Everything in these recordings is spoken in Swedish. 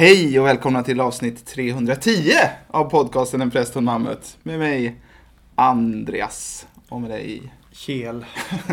Hej och välkomna till avsnitt 310 av podcasten En präst och en mammut. Med mig Andreas och med dig Kjell.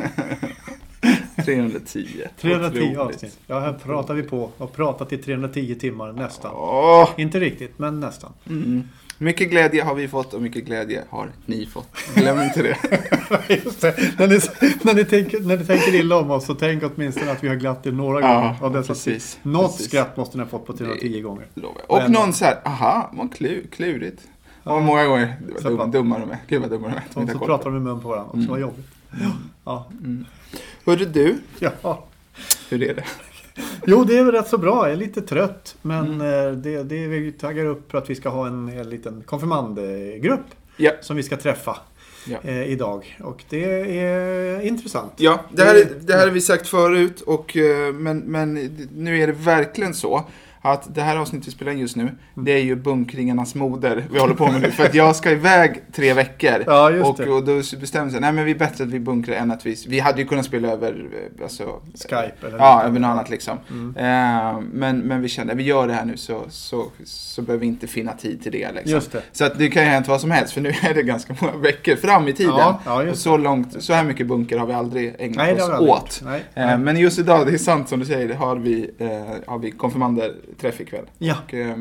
310. 310 avsnitt. Ja, här pratar vi på och pratat i 310 timmar nästan. Inte riktigt, men nästan. Mycket glädje har vi fått och mycket glädje har ni fått. Glöm inte det. Just det. När ni tänker illa om oss så tänk åtminstone att vi har glatt er några gånger. Av dessa precis. Något skratt måste ni ha fått på 310 gånger. Och någon så här, aha, vad klurigt. Och många gånger, det var dummare med. Gud vad dummare med. Så pratar de med mun på varandra och så var jobbigt. Ja. Hörde du? Ja. Hur är det? Jo, det är väl rätt så bra. Jag är lite trött. Men det vi taggar upp för att vi ska ha en liten konfirmandgrupp som vi ska träffa idag. Och det är intressant. Ja, det här har vi sagt förut. Men nu är det verkligen så att det här avsnittet vi spelar in just nu, det är ju bunkringarnas moder vi håller på med nu. För att jag ska iväg 3 veckor. Ja, just det. Och då bestämde sig, nej men vi är bättre att vi bunkrar än att vi hade ju kunnat spela över Skype eller över något annat liksom. Men vi kände, vi gör det här nu så behöver vi inte finna tid till det liksom. Just det. Så att det kan ju hända vad som helst, för nu är det ganska många veckor fram i tiden. Och så här mycket bunker har vi aldrig ägnat oss åt. Nej. Men just idag, det är sant som du säger, har vi konfirmander-träff ikväll. Ja.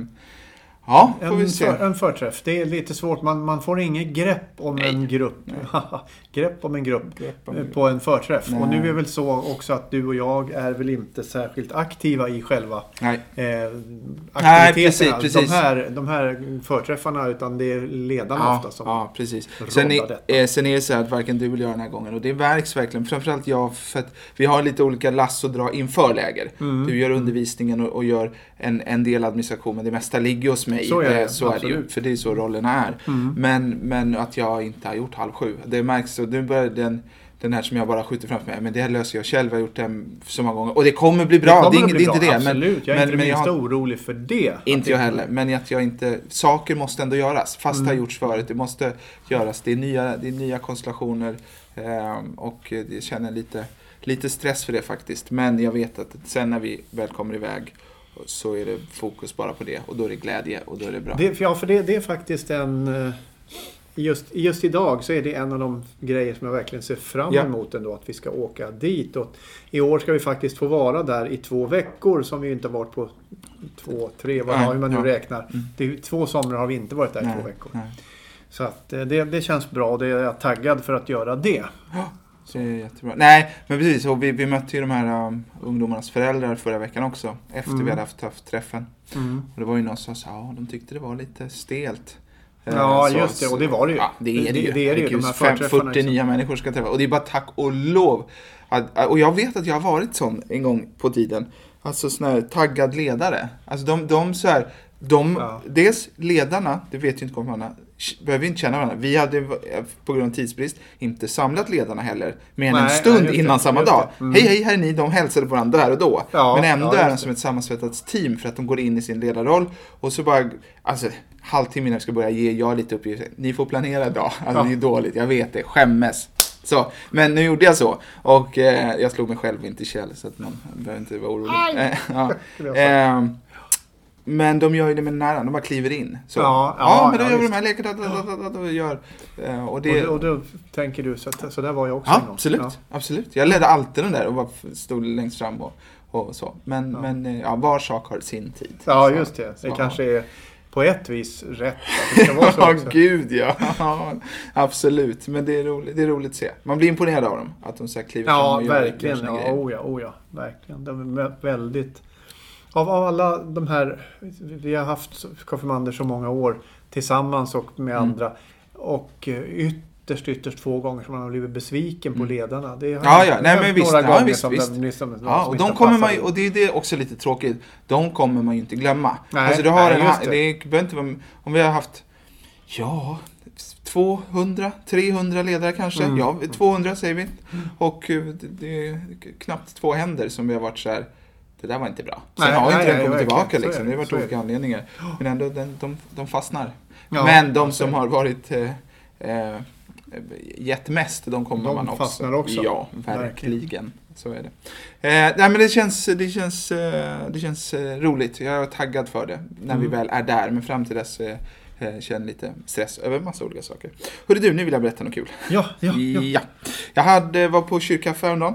Och, får vi se. En förträff. Det är lite svårt. Man får inget grepp om en grupp. Grepp om en grupp på en förträff. Nej. Och nu är väl så också att du och jag är väl inte särskilt aktiva i själva aktiviteterna. Precis. De här förträffarna, utan det är ledarna ofta som precis. Sen är det så här att varken du eller jag den här gången. Och det verks verkligen. Framförallt jag, för att vi har lite olika lass att dra inför läger. Du gör undervisningen och gör en del administration, men det mesta ligger hos mig. Så är det ju, för det är så rollerna är. Men att jag inte har gjort 6:30. Det märks, och nu börjar den här som jag bara skjuter framför mig, men det här löser jag själv. Jag har gjort det så många gånger. Och det kommer bli bra, det är inte det. Absolut, jag är inte minst orolig för det. Inte jag heller, men att jag inte... Saker måste ändå göras, fast det har gjorts förut. Det måste göras, det är nya konstellationer. Och jag känner lite stress för det faktiskt. Men jag vet att sen när vi väl kommer iväg så är det fokus bara på det. Och då är det glädje och då är det bra. För det är faktiskt just idag så är det en av de grejer som jag verkligen ser fram emot ändå, att vi ska åka dit. Och i år ska vi faktiskt få vara där i 2 veckor, som vi inte har varit på 2, 3, hur man nu räknar. Det är 2 somrar har vi inte varit där i 2 veckor. Nej. Så att det känns bra, och det är jag taggad för att göra det. Det är jättebra. Nej, men precis. Och vi mötte ju de här ungdomarnas föräldrar förra veckan också. Efter vi hade haft träffen. Och det var ju någon som sa, de tyckte det var lite stelt. Ja, just det. Och det var det ju. Ja, det är det ju. Det är ju. De här 40 nya människor ska träffa. Och det är bara tack och lov. Och jag vet att jag har varit sån en gång på tiden. Alltså sån här taggad ledare. Alltså de så här... Dels ledarna, det vet ju inte konfirmanderna, behöver inte känna varandra. Vi hade på grund av tidsbrist inte samlat ledarna heller mer än en stund innan samma dag. Hej, här är ni, de hälsade på varandra där och då. Men ändå är de som ett sammansvettat team, för att de går in i sin ledarroll. Och så bara, halvtimme innan vi ska börja ger jag lite uppgifter. Ni får planera idag. Det är dåligt, jag vet det, skämmes. Så, men nu gjorde jag så. Och jag slog mig själv inte i käll, så att man behöver inte vara orolig. Men de gör ju det med nära, de bara kliver in. Så. Men då gör vi de här lekarna. Och då tänker du, så där var jag också. Ja, absolut. Jag ledde alltid den där och bara stod längst fram och så. Men var sak har sin tid. Ja, just det. Det kanske är på ett vis rätt att det ska vara så också. Gud, ja. Absolut. Men det är roligt att se. Man blir imponerad av dem, att de så här kliver fram och verkligen. Ja, verkligen. De är väldigt... Av alla de här, vi har haft konfirmander så många år tillsammans och med andra, och ytterst 2 gånger som man har blivit besviken på ledarna. Det har men visst, några gånger visst. Och de kommer man ju, och det är också lite tråkigt, de kommer man ju inte glömma. Alltså du har det behöver inte vara, om vi har haft 200, 300 ledare kanske. 200 säger vi. Och det är knappt 2 händer som vi har varit så här. Det där var inte bra. Sen har inte den kommit tillbaka liksom. Det har varit olika anledningar. Men ändå, de fastnar. Men de som har varit gett mest, de kommer man också. Fastnar också. Ja, verkligen. Så är det. Nej, men det känns roligt. Jag är taggad för det när vi väl är där. Men fram till dess känner lite stress över massa olika saker. Hörru du, nu vill jag berätta något kul. Ja. Jag var på kyrkkaffe häromdagen.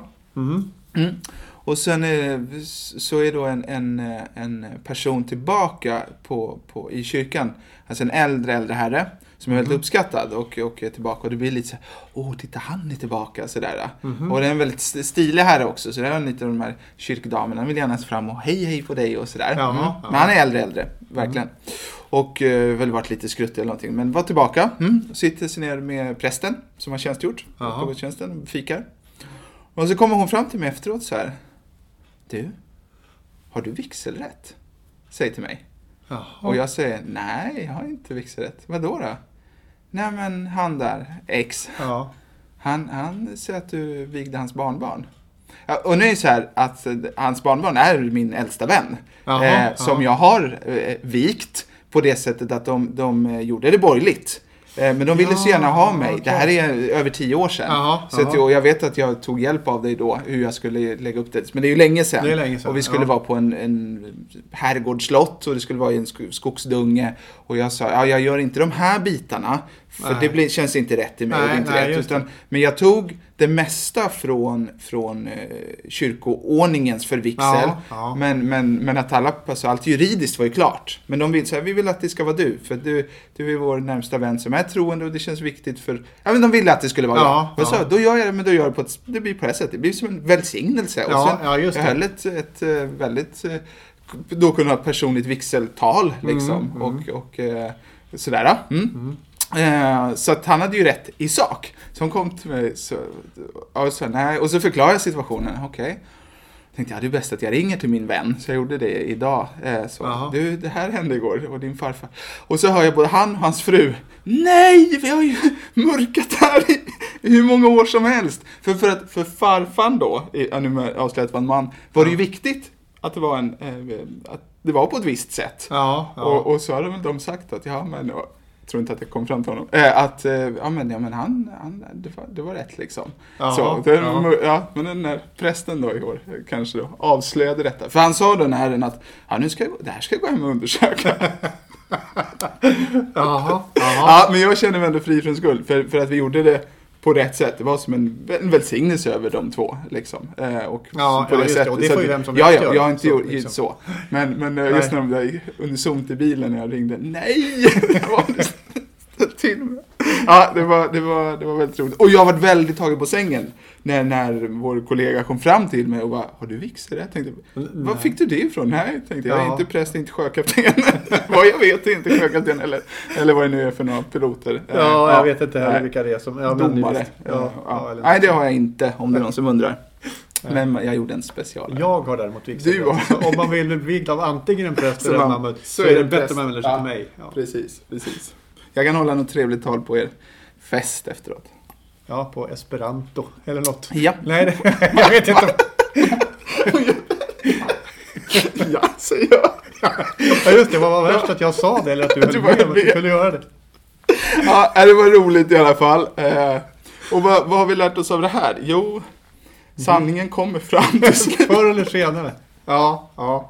Och sen så är då en person tillbaka i kyrkan. Alltså en äldre herre som är väldigt uppskattad och är tillbaka. Och det blir lite så titta, han är tillbaka. Sådär. Och det är en väldigt stilig herre också. Så det är lite de här kyrkdamerna. Han vill gärna se fram och hej på dig och sådär. Men han är äldre, verkligen. Och väl varit lite skruttig eller någonting. Men var tillbaka. Sitter sig ner med prästen som har tjänstgjort. På gudstjänsten, fikar. Och så kommer hon fram till mig efteråt så här. Du, har du vigselrätt? Säg till mig. Jaha. Och jag säger, nej, jag har inte vigselrätt. Vadå då? Nej, men han där, X. Ja. Han säger att du vigde hans barnbarn. Ja, och nu är det så här att hans barnbarn är min äldsta vän. Som jag har vikt på det sättet att de gjorde det borgerligt. Men de ville så gärna ha mig. Okay. Det här är över 10 år sedan. Så att jag vet att jag tog hjälp av dig då. Hur jag skulle lägga upp det. Men det är ju länge sedan. Och vi skulle vara på en herrgårdslott. Och det skulle vara i en skogsdunge. Och jag sa, jag gör inte de här bitarna. För det känns inte rätt i mig. Men jag tog det mesta från kyrkoordningens förvigsel. Men att allt juridiskt var ju klart. Men de vill säga, vi vill att det ska vara du. För du är vår närmsta vän som är troende. Och det känns viktigt för... Ja, men de ville att det skulle vara jag. Och så, då gör jag det, men då gör jag det blir på det sättet. Det blir som en välsignelse. Och sen, jag höll ett väldigt... Då kunde ha personligt vigseltal liksom. Och sådär. Så att han hade ju rätt i sak. Så hon kom till mig och så förklarade jag situationen. Okej. Tänkte det är bäst att jag ringer till min vän. Så jag gjorde det idag. Du, det här hände igår. Och din farfar. Och så hör jag både han och hans fru. Nej, vi har ju mörkat här i hur många år som helst. För farfan då, nu avslöjat var en man, var det ju viktigt att det var att det var på ett visst sätt. Och så hade de sagt att jag tror inte att det kom fram till honom. Men han det var rätt liksom. Men den där prästen då i år kanske då avslöjade detta. För han sa den här att det här ska jag gå hem och undersöka. Men jag känner mig ändå fri från skuld. För att vi gjorde det på rätt sätt. Det var som en välsignelse över de två. Liksom. Och på det sättet. Och det får ju vem som helst göra. Jag har inte gjort liksom. Så. Men just när de där unisont i bilen när jag ringde. Nej! Det var det var väldigt roligt. Och jag var väldigt tagen på sängen när vår kollega kom fram till mig och bara, har du vigsel? Jag tänkte, var fick du det ifrån? Nej, tänkte jag är inte präst, inte sjökapten. Vad jag vet inte sjökapten eller vad det nu är för några piloter. Jag vet inte heller vilka det är som... domare. Nej, det har jag inte, om det är någon som undrar. Men jag gjorde en special. Jag har däremot vigsel. Om man vill vigda av antingen en präst eller en mamma så är det bättre man vänder sig till mig. Precis. Jag kan hålla något trevligt tal på er fest efteråt. Ja, på esperanto eller något. Ja. Nej, jag vet inte. Ja, säger jag. Ja, just det. Vad var värst att jag sa det eller att du höll med att kunde göra det? Ja, det var roligt i alla fall. Och vad har vi lärt oss av det här? Jo, sanningen kommer fram till slut. Förr eller senare. Ja.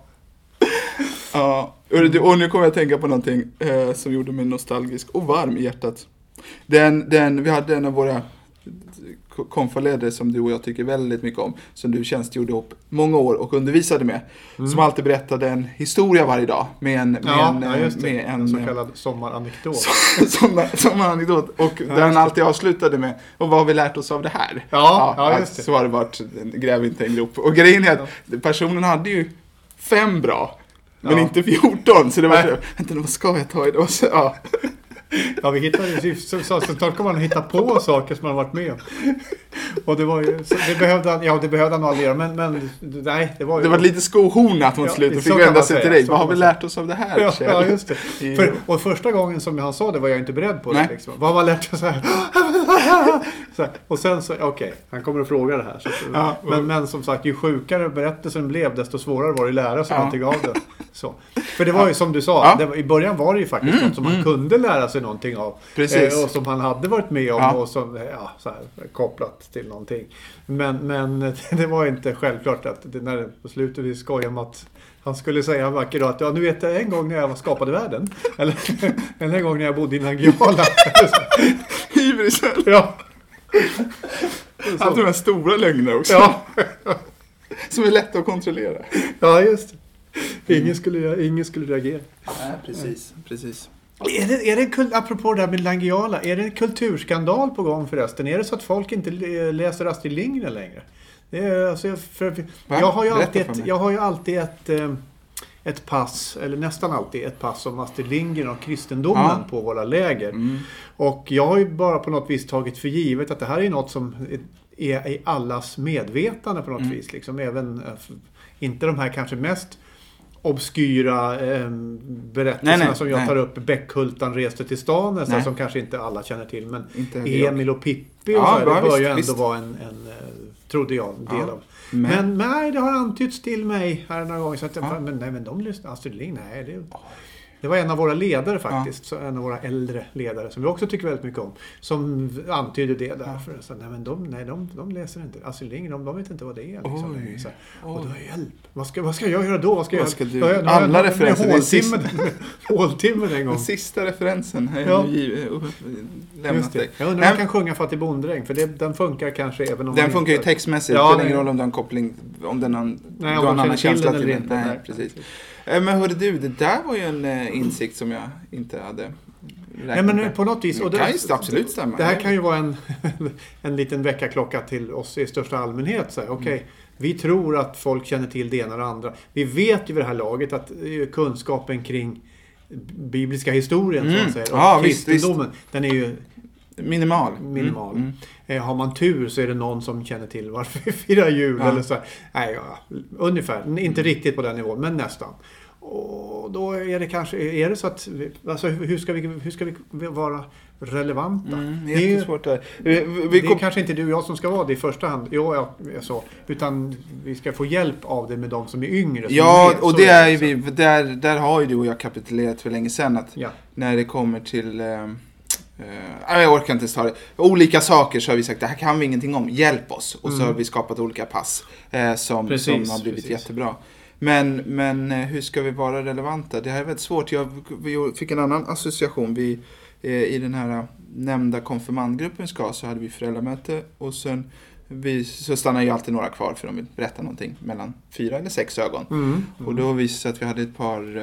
Och nu kommer jag att tänka på någonting som gjorde mig nostalgisk och varm i hjärtat. Vi hade en av våra konfaledare som du och jag tycker väldigt mycket om, som du tjänstgjorde ihop många år och undervisade med, som alltid berättade en historia varje dag med en så kallad sommaranekdot. Sommaranekdot och där han alltid avslutade med, och vad har vi lärt oss av det här? Just det. Så har det varit, gräv inte en grop. Och grejen är att personen hade ju 5 bra, men inte 14, så det var vänta, vad ska jag ta idag? Ja, vi hittade så snart kan man hitta på saker som man har varit med om. Och det var ju, det behövde han aldrig göra, men nej, det var ju... Det var lite skohornat mot slutet och fick vända sig till dig. Vad har vi lärt oss av det här, Kjell? Ja, just det. Och första gången som han sa det var jag inte beredd på det. Liksom. Vad var lärt så här? Och sen så, okej, han kommer att fråga det här. Så, men som sagt, ju sjukare berättelsen blev, desto svårare var det att lära sig någonting av det. Så. För det var ju som du sa, i början var det ju faktiskt något som man kunde lära sig någonting av. Precis. Och som han hade varit med om och som, så här, kopplat till någonting. Men det var inte självklart att när på slutet vi skojade om att han skulle säga vackert då att nu vet jag en gång när jag skapade världen. Eller en gång när jag bodde i Nangijala. Hybrisen. Ja. Han tror stora lögner också. Ja. Som är lätt att kontrollera. Ja, just det. Ingen skulle reagera. Nej, precis. Är det apropå det här med Nangijala, är det en kulturskandal på gång förresten? Är det så att folk inte läser Astrid Lindgren längre? Det är, alltså, jag har ju alltid ett pass, eller nästan alltid ett pass om Astrid Lindgren och kristendomen på våra läger. Och jag har ju bara på något vis tagit för givet att det här är något som är i allas medvetande på något vis. Liksom, även, inte de här kanske mest obskyra berättelserna som jag tar upp. Bäckhultan reste till stan, som kanske inte alla känner till. Men Emil och Pippi och så här, det bör ju ändå vara en trodde jag, en del av. Men nej, det har antytts till mig här några gånger. Så att men de lyssnar, Astrid Lindgren, nej, det var en av våra ledare faktiskt. Så en av våra äldre ledare som vi också tycker väldigt mycket om. Som antydde det därför. Så, de läser inte. Astrid Lindgren, de vet inte vad det är. Liksom. Och då är hjälp. Vad ska jag göra då? Vad ska du? Alla referenser. Håltimmen en gång. Den sista referensen har lämnat dig. Jag undrar om jag kan sjunga Fattig bonddräng. För den funkar kanske även om den funkar ju textmässigt. Det spelar ingen roll om den koppling. Om den har en annan känsla till den. Nej, precis. Men hörde du, det där var ju en insikt som jag inte hade räknat med. Men på något vis. Och det kan ju absolut stämma. Det här kan ju vara en liten väckarklocka till oss i största allmänhet. Okej, vi tror att folk känner till det ena och det andra. Vi vet ju vid det här laget att kunskapen kring bibliska historien så att säga, och kristendomen, den är ju minimal. Har man tur så är det någon som känner till varför vi firar jul eller så. Nej, ungefär. Inte riktigt på den nivån, men nästan. Och då är det kanske så att alltså, hur ska vi vara relevanta? Det är jättesvårt där. Det är kanske inte du och jag som ska vara det i första hand. Utan vi ska få hjälp av det med de som är yngre. Och det är vi där har ju du och jag kapitulerat för länge sedan att när det kommer till jag orkar inte ta det. Olika saker så har vi sagt det här kan vi ingenting om, hjälp oss. Och så har vi skapat olika pass som har blivit jättebra. Men hur ska vi vara relevanta? Det här är väldigt svårt. Vi fick en annan association. I den här nämnda konfirmandgruppen så hade vi föräldramöte och sen så stannar ju alltid några kvar för de vill berätta någonting mellan 4 eller 6 ögon. Och då visade det sig att vi hade ett par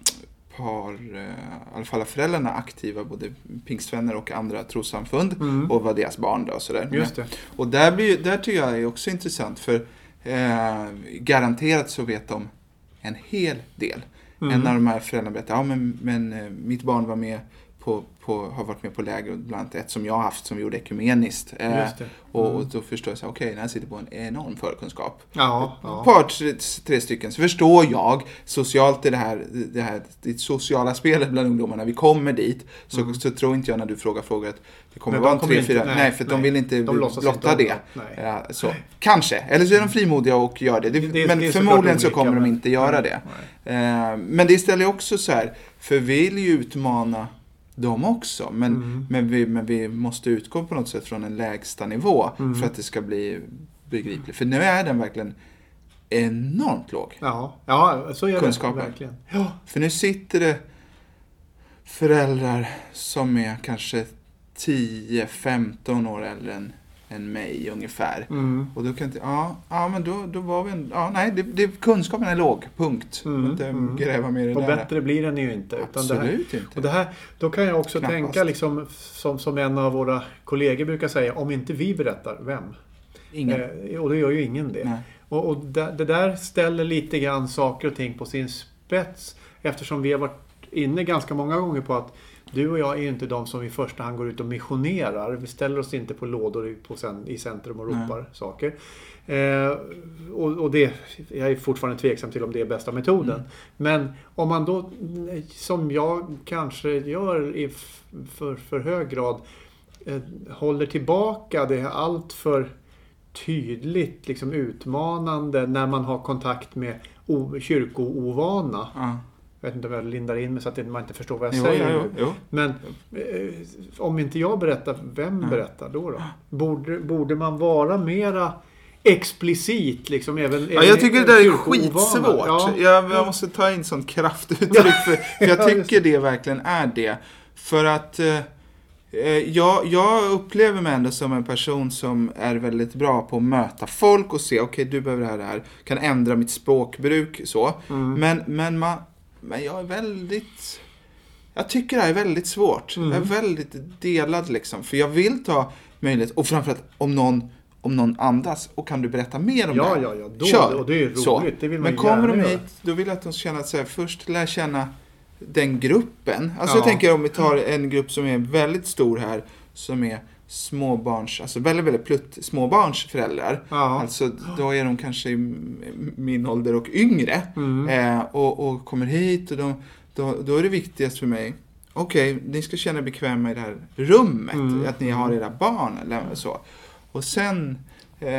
i alla fall föräldrarna aktiva, både pingstvänner och andra trossamfund och var deras barn då och sådär. Just det. Och där tycker jag är också intressant för garanterat så vet de en hel del. En av de här föräldrarna berättar, men mitt barn var med har varit med på läger, bland annat ett som jag har haft som vi gjorde ekumeniskt. Och då förstår jag så okej, när jag sitter på en enorm förkunskap. Par, 3 stycken. Så förstår jag socialt det här det sociala spelet bland ungdomarna. Vi kommer dit så tror inte jag när du frågar att det kommer vara en 3-4. Nej, för de vill inte blotta det. Så kanske. Eller så är de frimodiga och gör det. Men förmodligen så kommer de inte göra det. Men det ställer också så här, för vi vill ju utmana de också, men vi måste utgå på något sätt från en lägsta nivå för att det ska bli begripligt. För nu är den verkligen enormt låg. Ja, så är det verkligen. Ja. För nu sitter det föräldrar som är kanske 10-15 år äldre än mig ungefär. Och då kan men då var vi kunskapen är låg, punkt. Gräva mer i och bättre blir den ju inte. Absolut inte. Och det här, då kan jag också tänka liksom, som en av våra kollegor brukar säga, om inte vi berättar, vem? Ingen. Och det gör ju ingen det. Nej. Och det där ställer lite grann saker och ting på sin spets, eftersom vi har varit inne ganska många gånger på att du och jag är ju inte de som i första hand går ut och missionerar. Vi ställer oss inte på lådor i centrum och ropar saker. Och det, jag är fortfarande tveksam till om det är bästa metoden. Men om man då, som jag kanske gör i för hög grad, håller tillbaka det är allt för tydligt liksom utmanande när man har kontakt med kyrkoovana. Jag vet inte om jag lindar in mig så att man inte förstår vad jag säger. Jo. Men om inte jag berättar, vem berättar då? Borde man vara mera explicit liksom även jag tycker det där är skitsvårt. Jag måste ta in sån kraftuttryck för jag tycker det verkligen är det. För att jag upplever mig ändå som en person som är väldigt bra på att möta folk och se okej, du behöver det här, kan ändra mitt språkbruk så. Men jag är väldigt, jag tycker det här är väldigt svårt. Jag är väldigt delad liksom, för jag vill ta möjlighet, och framförallt om någon andas, och kan du berätta mer om det? Ja, kör. Och det är roligt, så. Det vill man. Men kommer de hit, då vill jag att de känner att så här, först lär känna den gruppen. Alltså jag tänker om vi tar en grupp som är väldigt stor här, som är småbarns, alltså väldigt småbarnsföräldrar. Alltså då är de kanske i min ålder och yngre. Och kommer hit, och då är det viktigast för mig, okej, ni ska känna bekväma i det här rummet, att ni har era barn eller så. Och sen det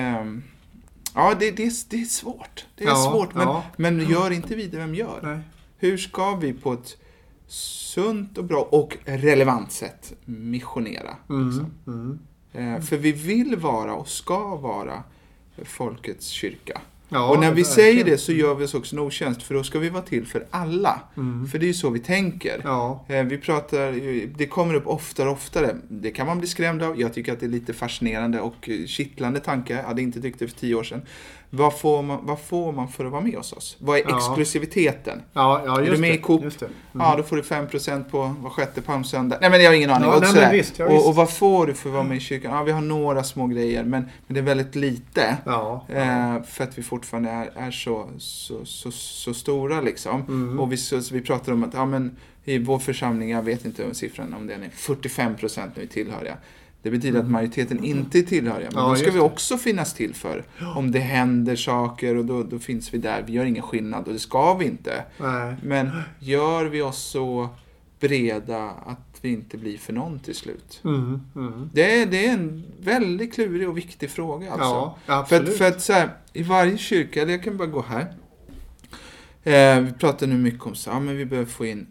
är svårt. Det är svårt, men gör inte vi det, vem gör? Nej. Hur ska vi på ett sunt och bra och relevant sätt missionera? Liksom? För vi vill vara och ska vara folkets kyrka. Och när vi säger det så gör vi oss också en otjänst, för då ska vi vara till för alla. För det är ju så vi tänker. Vi pratar, det kommer upp oftare. Det kan man bli skrämd av. Jag tycker att det är lite fascinerande och kittlande tanke. Jag hade inte tyckt det för 10 år sedan. Vad får man för att vara med hos oss? Vad är exklusiviteten? Är du med i Coop? Då får du 5% på var sjätte palmsöndag. Nej, men jag har ingen aning. Och vad får du för att vara med i kyrkan? Vi har några små grejer, men det är väldigt lite. För att vi fortfarande är så stora liksom. Och vi pratar om att i vår församling, jag vet inte om siffran, om den är 45% när vi tillhör. Det betyder att majoriteten inte är tillhöriga. Men då ska vi också finnas till för. Om det händer saker, och då finns vi där. Vi gör ingen skillnad, och det ska vi inte. Nej. Men gör vi oss så breda att vi inte blir för någon till slut? Det är en väldigt klurig och viktig fråga. Alltså. För att så här, i varje kyrka, eller jag kan bara gå här. Vi pratar nu mycket om så men vi behöver få in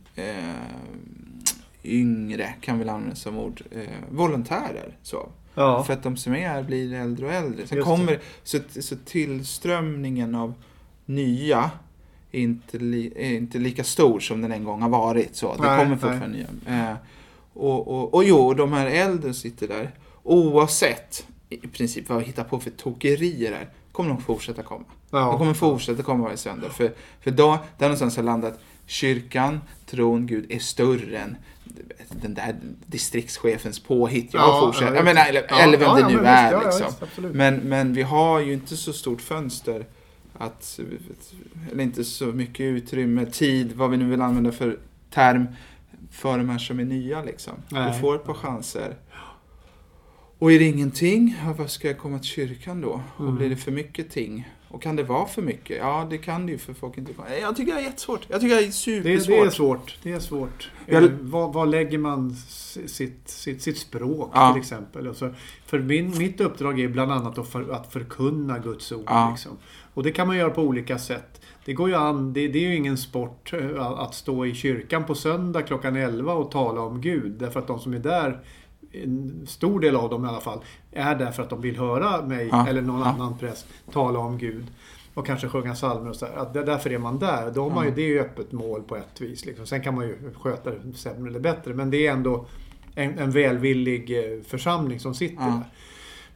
yngre, kan väl användas som ord, volontärer så. För att de som är blir äldre och äldre. Sen kommer så tillströmningen av nya är inte lika stor som den en gång har varit så. Det kommer fortfarande nya. Och de här äldre sitter där, oavsett i princip vad vi hittar på för tokerier här, kommer de fortsätta komma. De kommer fortsätta komma varje söndag. För då, där någonstans har landat, kyrkan, tron, Gud är större än den där distriktschefens påhitt. Eller vem det nu är. Liksom. Men vi har ju inte så stort fönster, eller inte så mycket utrymme, tid, vad vi nu vill använda för term, för de här som är nya. Liksom. Vi får ett par chanser. Och är det ingenting, vad ska jag komma till kyrkan då? Och blir det för mycket ting? Och kan det vara för mycket? Ja, det kan det ju, för folk inte komma. Jag tycker det är jättesvårt. Jag tycker det är supersvårt. Det är svårt. Vad lägger man sitt språk till exempel? Alltså, för mitt uppdrag är bland annat att förkunna Guds ord. Liksom. Och det kan man göra på olika sätt. Det går ju an, det är ju ingen sport att stå i kyrkan på söndag klockan 11 och tala om Gud. Därför att de som är där, en stor del av dem i alla fall, är där för att de vill höra mig eller någon annan präst tala om Gud och kanske sjunga psalmer och så där. Därför är man där. Då har man ju, det är ju öppet mål på ett vis liksom. Sen kan man ju sköta det sämre eller bättre, men det är ändå en välvillig församling som sitter där.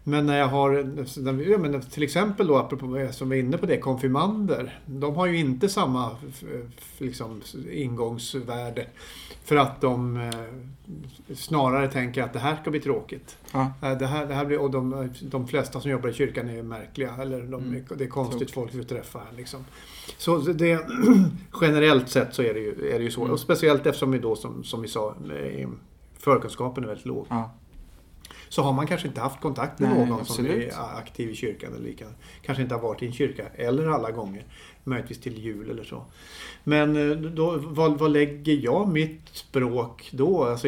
Men när jag har, till exempel då, apropå som vi är inne på det, konfirmander, de har ju inte samma liksom, ingångsvärde för att de snarare tänker att det här ska bli tråkigt. Ja. Det här blir, och de flesta som jobbar i kyrkan är märkliga, eller det är konstigt folk vi träffar här liksom. Så det, generellt sett så är det ju så, och speciellt eftersom vi då som vi sa, förkunskapen är väldigt låg. Ja. Så har man kanske inte haft kontakt med någon som är aktiv i kyrkan eller kanske inte har varit i en kyrka eller alla gånger, möjligtvis till jul eller så. Men då, vad lägger jag mitt språk då? Alltså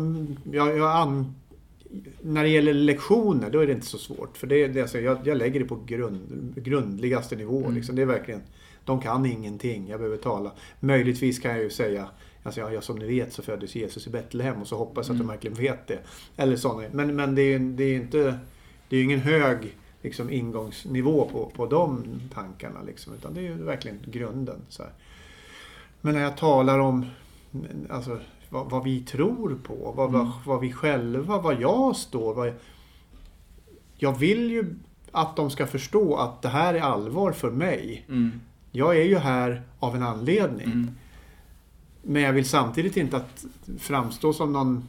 när det gäller lektioner, då är det inte så svårt, för jag lägger det på grundligaste nivå liksom. Det är verkligen, de kan ingenting, jag behöver tala. Möjligtvis kan jag ju säga, alltså som ni vet så föddes Jesus i Betlehem, och så hoppas att de verkligen vet det. Eller sånt. Men det är ju ingen hög liksom, ingångsnivå på de tankarna liksom, utan det är ju verkligen grunden så här. Men när jag talar om alltså, vad vi tror på, vad vi själva, vad jag står, jag vill ju att de ska förstå att det här är allvar för mig. Jag är ju här av en anledning. Men jag vill samtidigt inte att framstå som någon,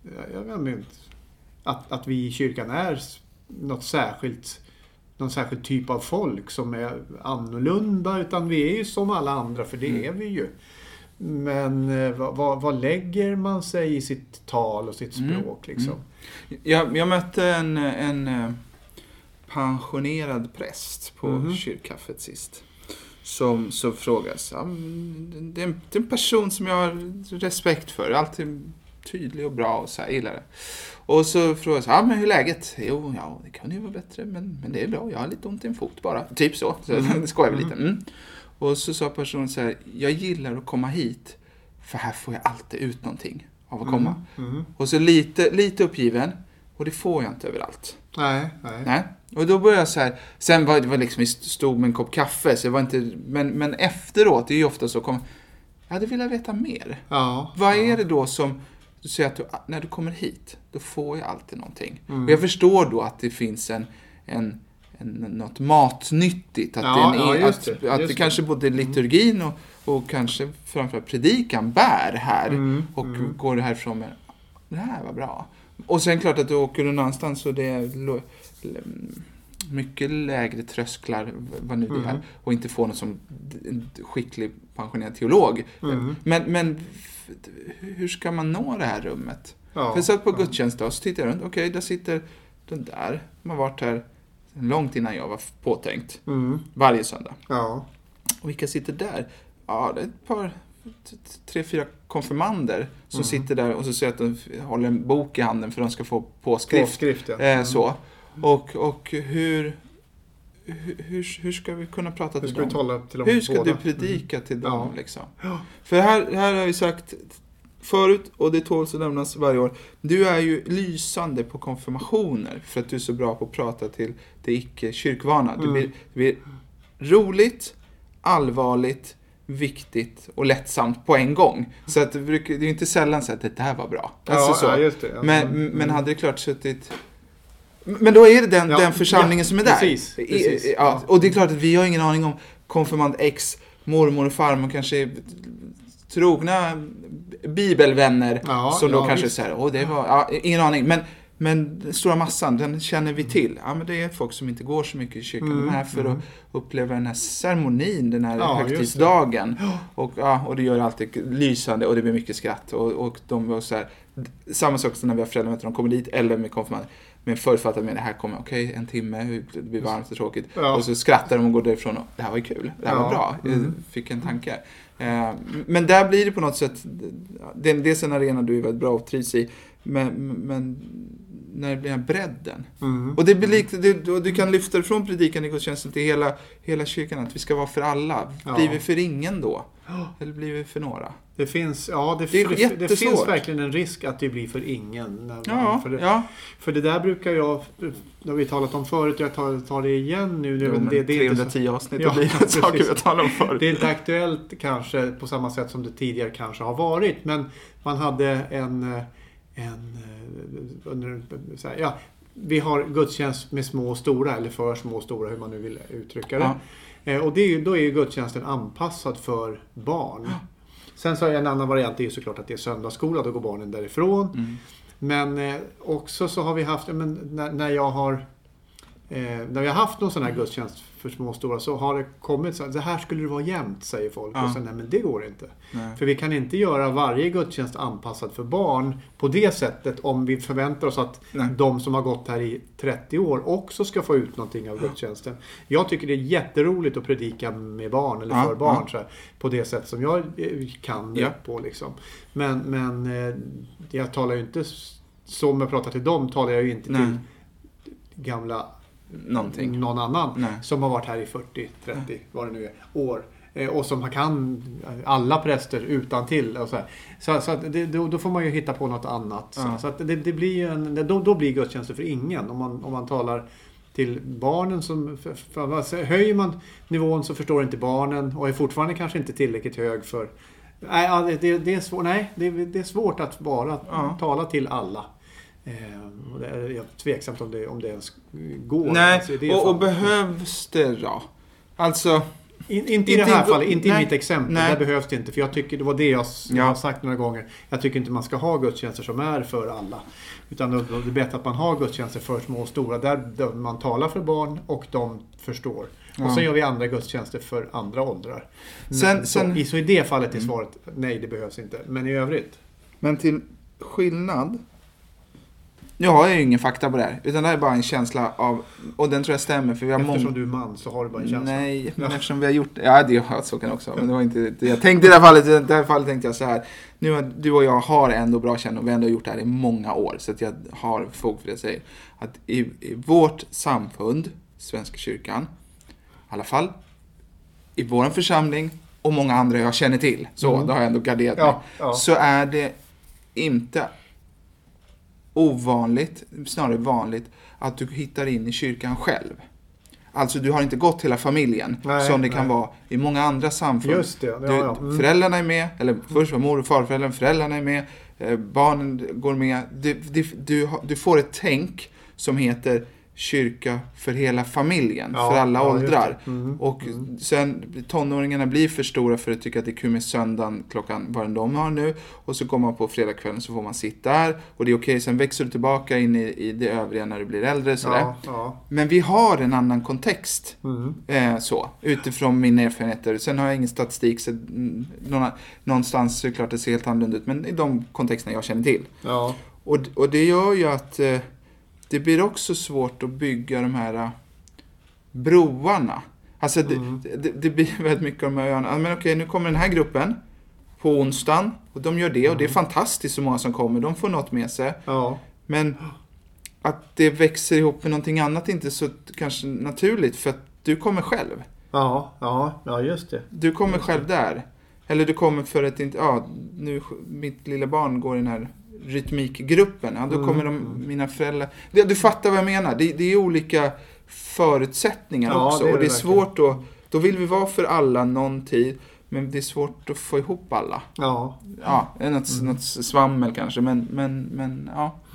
att vi i kyrkan är någon särskild typ av folk som är annorlunda, utan vi är ju som alla andra, för det är vi ju. Men vad lägger man sig i sitt tal och sitt språk liksom? Jag mötte en pensionerad präst på kyrkkaffet sist. Som frågas. Det är en person som jag har respekt för. Alltid tydlig och bra och så här, gillar det. Och så frågas, men hur är läget? Jo, det kan ju vara bättre, men det är bra. Jag har lite ont i en fot bara. Typ så. Det skojar vi lite. Och så sa personen så här, jag gillar att komma hit, för här får jag alltid ut någonting av att komma. Och så lite uppgiven, och det får jag inte överallt. Nej. Och då började jag så här, sen var det liksom, stod med en kopp kaffe, så det var inte, men efteråt, det är ju ofta så, jag hade velat veta mer. Vad är det då som du säger att när du kommer hit, då får jag alltid någonting. Och jag förstår då att det finns något matnyttigt, att det kanske både liturgin och kanske framförallt predikan bär här och går det härifrån med, det här var bra. Och sen klart att du åker någon annanstans, så det är mycket lägre trösklar, vad nu det är, och inte få någon som en skicklig pensionerad teolog. Men hur ska man nå det här rummet? För jag satt på gudstjänst då, så tittar jag runt, okej, där sitter den där, man har varit här långt innan jag var påtänkt, varje söndag. Och vilka sitter där? Det är ett par 3-4 konfirmander som sitter där, och så ser att de håller en bok i handen för att de ska få påskrift. Så. Och hur ska vi kunna prata till dem? Hur ska du predika till dem liksom? För här har vi sagt förut, och det tåls att nämnas varje år, du är ju lysande på konfirmationer för att du är så bra på att prata till det icke-kyrkvana. Det blir roligt, allvarligt, viktigt och lättsamt på en gång. Så att det är inte sällan så att det här var bra. Just det. Men hade det klart suttit... Men då är det den församlingen som är där. Precis. Och det är klart att vi har ingen aning om konfirmand X, mormor och farmor kanske är trogna bibelvänner som då kanske säger, det var ingen aning, men den stora massan, den känner vi till. Men det är folk som inte går så mycket i kyrkan. De är här för att uppleva den här ceremonin, den här högtidsdagen. Och det gör alltid lysande, och det blir mycket skratt. Och de var så här, samma sak som när vi har föräldrar, de kommer dit, eller med konfirmander, med förutfattat med det här kommer, en timme, det blir varmt och tråkigt. Och så skrattar de och går därifrån, och det här var kul, det här var bra, jag fick en tanke. Men där blir det på något sätt, det är en arena du är väldigt bra och trivs i, men när det blir den bredden. Och det blir likt, du kan lyfta från predikan i gudstjänsten till hela kyrkan, att vi ska vara för alla. Blir vi för ingen då? Eller blir vi för några? Det finns, det finns verkligen en risk att det blir för ingen. För det där brukar jag, när vi talat om förut, jag tar det igen nu. Det är 310 avsnitt och blir det saker vi talar om förut. Det är inte aktuellt kanske på samma sätt som det tidigare kanske har varit, men man hade vi har gudstjänst med små och stora, eller för små och stora, hur man nu vill uttrycka det. Och då är ju gudstjänsten anpassad för barn. Sen så är en annan variant, det är ju såklart att det är söndagsskola, då går barnen därifrån. Men också så har vi haft, när vi har haft någon sån här gudstjänst för små och stora, så har det kommit så här, det här skulle det vara jämnt, säger folk. Och sen, nej, men det går inte. Nej. För vi kan inte göra varje gudstjänst anpassad för barn på det sättet, om vi förväntar oss att de som har gått här i 30 år också ska få ut någonting av gudstjänsten. Jag tycker det är jätteroligt att predika med barn eller för barn så här, på det sätt som jag kan det på liksom. Men jag talar ju inte, som jag pratar till dem, talar jag ju inte till gamla någon annan som har varit här i 40, 30, vad det nu är, år. Och som kan alla präster utan till och så att då får man ju hitta på något annat. Så att det blir då blir gudstjänster för ingen. Om man talar till barnen, höjer man nivån så förstår inte barnen och är fortfarande kanske inte tillräckligt hög för. Nej, det är svårt. Nej, det är svårt att bara tala till alla. Och det är tveksamt om det ens går. Nej, alltså, och behövs det då? Alltså inte i det här fallet, inte i mitt exempel. Där behövs det inte, för jag tycker, det var det jag har sagt några gånger. Jag tycker inte man ska ha gudstjänster som är för alla. Utan det är bättre att man har gudstjänster för små och stora, där man talar för barn och de förstår. Och så gör vi andra gudstjänster för andra åldrar. Så i det fallet är svaret nej, det behövs inte. Men i övrigt. Men till skillnad, nu har jag ju ingen fakta på det här, utan det är bara en känsla av, och den tror jag stämmer, för vi har eftersom du är man så har du bara en känsla. Nej, men eftersom vi har gjort så kan det också, men det var inte det jag tänkte i det här fallet tänkte jag så här, nu du och jag har ändå bra kännedom, vi har ändå gjort det här i många år, så att jag har fog för det jag säger, att i vårt samfund, Svenska kyrkan, i alla fall i våran församling och många andra jag känner till, så då har jag ändå garderat mig, så är det inte ovanligt, snarare vanligt, att du hittar in i kyrkan själv. Alltså du har inte gått hela familjen, som det kan vara i många andra samfund. Just det, föräldrarna är med, eller först var mor- och farföräldrarna, föräldrarna är med, barnen går med. Du får ett tänk som heter kyrka för hela familjen, för alla åldrar. Och sen tonåringarna blir för stora för att tycka att det är kul med söndagen klockan vad de har nu, och så kommer man på fredagskvällen så får man sitta där och det är okej. Sen växer du tillbaka in i det övriga när du blir äldre sådär. Men vi har en annan kontext så, utifrån mina erfarenheter. Sen har jag ingen statistik, så någonstans så är det klart det ser helt annorlunda ut, men i de kontexterna jag känner till. Och det gör ju att det blir också svårt att bygga de här broarna. Alltså det blir väldigt mycket av de här öarna. Men okej, nu kommer den här gruppen på onsdagen och de gör det och det är fantastiskt så många som kommer. De får något med sig. Men att det växer ihop med någonting annat är inte så kanske naturligt, för att du kommer själv. Ja, just det. Du kommer själv där. Eller du kommer för att inte, nu mitt lilla barn går i den här rytmikgruppen, då kommer mina föräldrar. Du fattar vad jag menar. Det är olika förutsättningar också. Och det är svårt då vill vi vara för alla någon tid, men det är svårt att få ihop alla. Något svammel kanske, men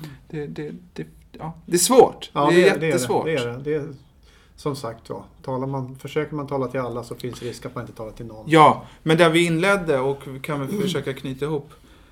det är svårt. Det är jättesvårt. Det är som sagt försöker man tala till alla så finns risk att man inte talar till någon. Ja, men där vi inledde och kan vi försöka knyta ihop.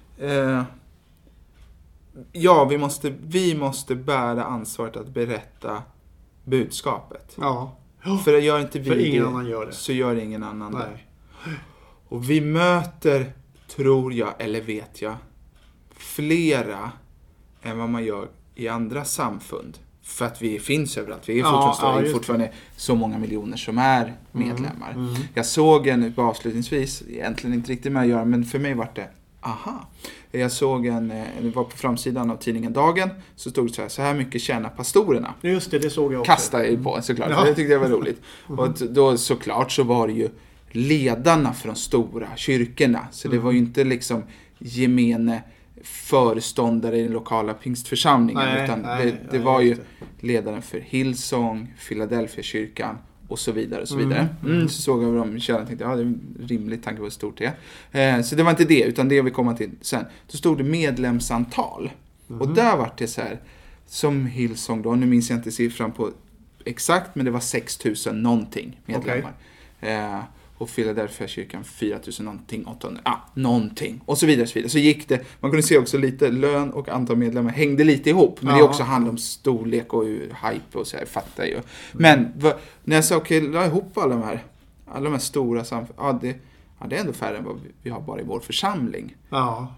Vi måste bära ansvaret att berätta budskapet. För gör inte vi det, ingen annan gör det, så gör ingen annan det. Och vi möter, tror jag, eller vet jag, flera än vad man gör i andra samfund. För att vi finns överallt. Vi är fortfarande så många miljoner som är medlemmar. Jag såg avslutningsvis, egentligen inte riktigt med att göra, men för mig var det jag såg det var på framsidan av tidningen Dagen, så stod det så här mycket tjänar pastorerna. Just det såg jag också. Kasta på såklart, det tyckte jag var roligt. Och då såklart så var det ju ledarna för de stora kyrkorna, så det var ju inte liksom gemene föreståndare i den lokala pingstförsamlingen, utan det var ju ledaren för Hillsong, Philadelphia kyrkan och så vidare och så vidare. Så såg jag dem köra och tänkte, det är en rimlig tanke på hur stort det är. Så det var inte det, utan det vi kommer till sen. Då stod det medlemsantal. Och där var det så här, som Hillsong då, nu minns jag inte siffran på exakt, men det var 6 000 någonting medlemmar. Och Philadelphia kyrkan 4 000 någonting, 800, någonting. Och så vidare, så vidare. Så gick det, man kunde se också lite lön och antal medlemmar hängde lite ihop. Men det är också handlar om storlek och hype och så här, fattar jag. Men när jag sa la ihop alla de här stora samfunden, det är ändå färre än vad vi har bara i vår församling. Ja.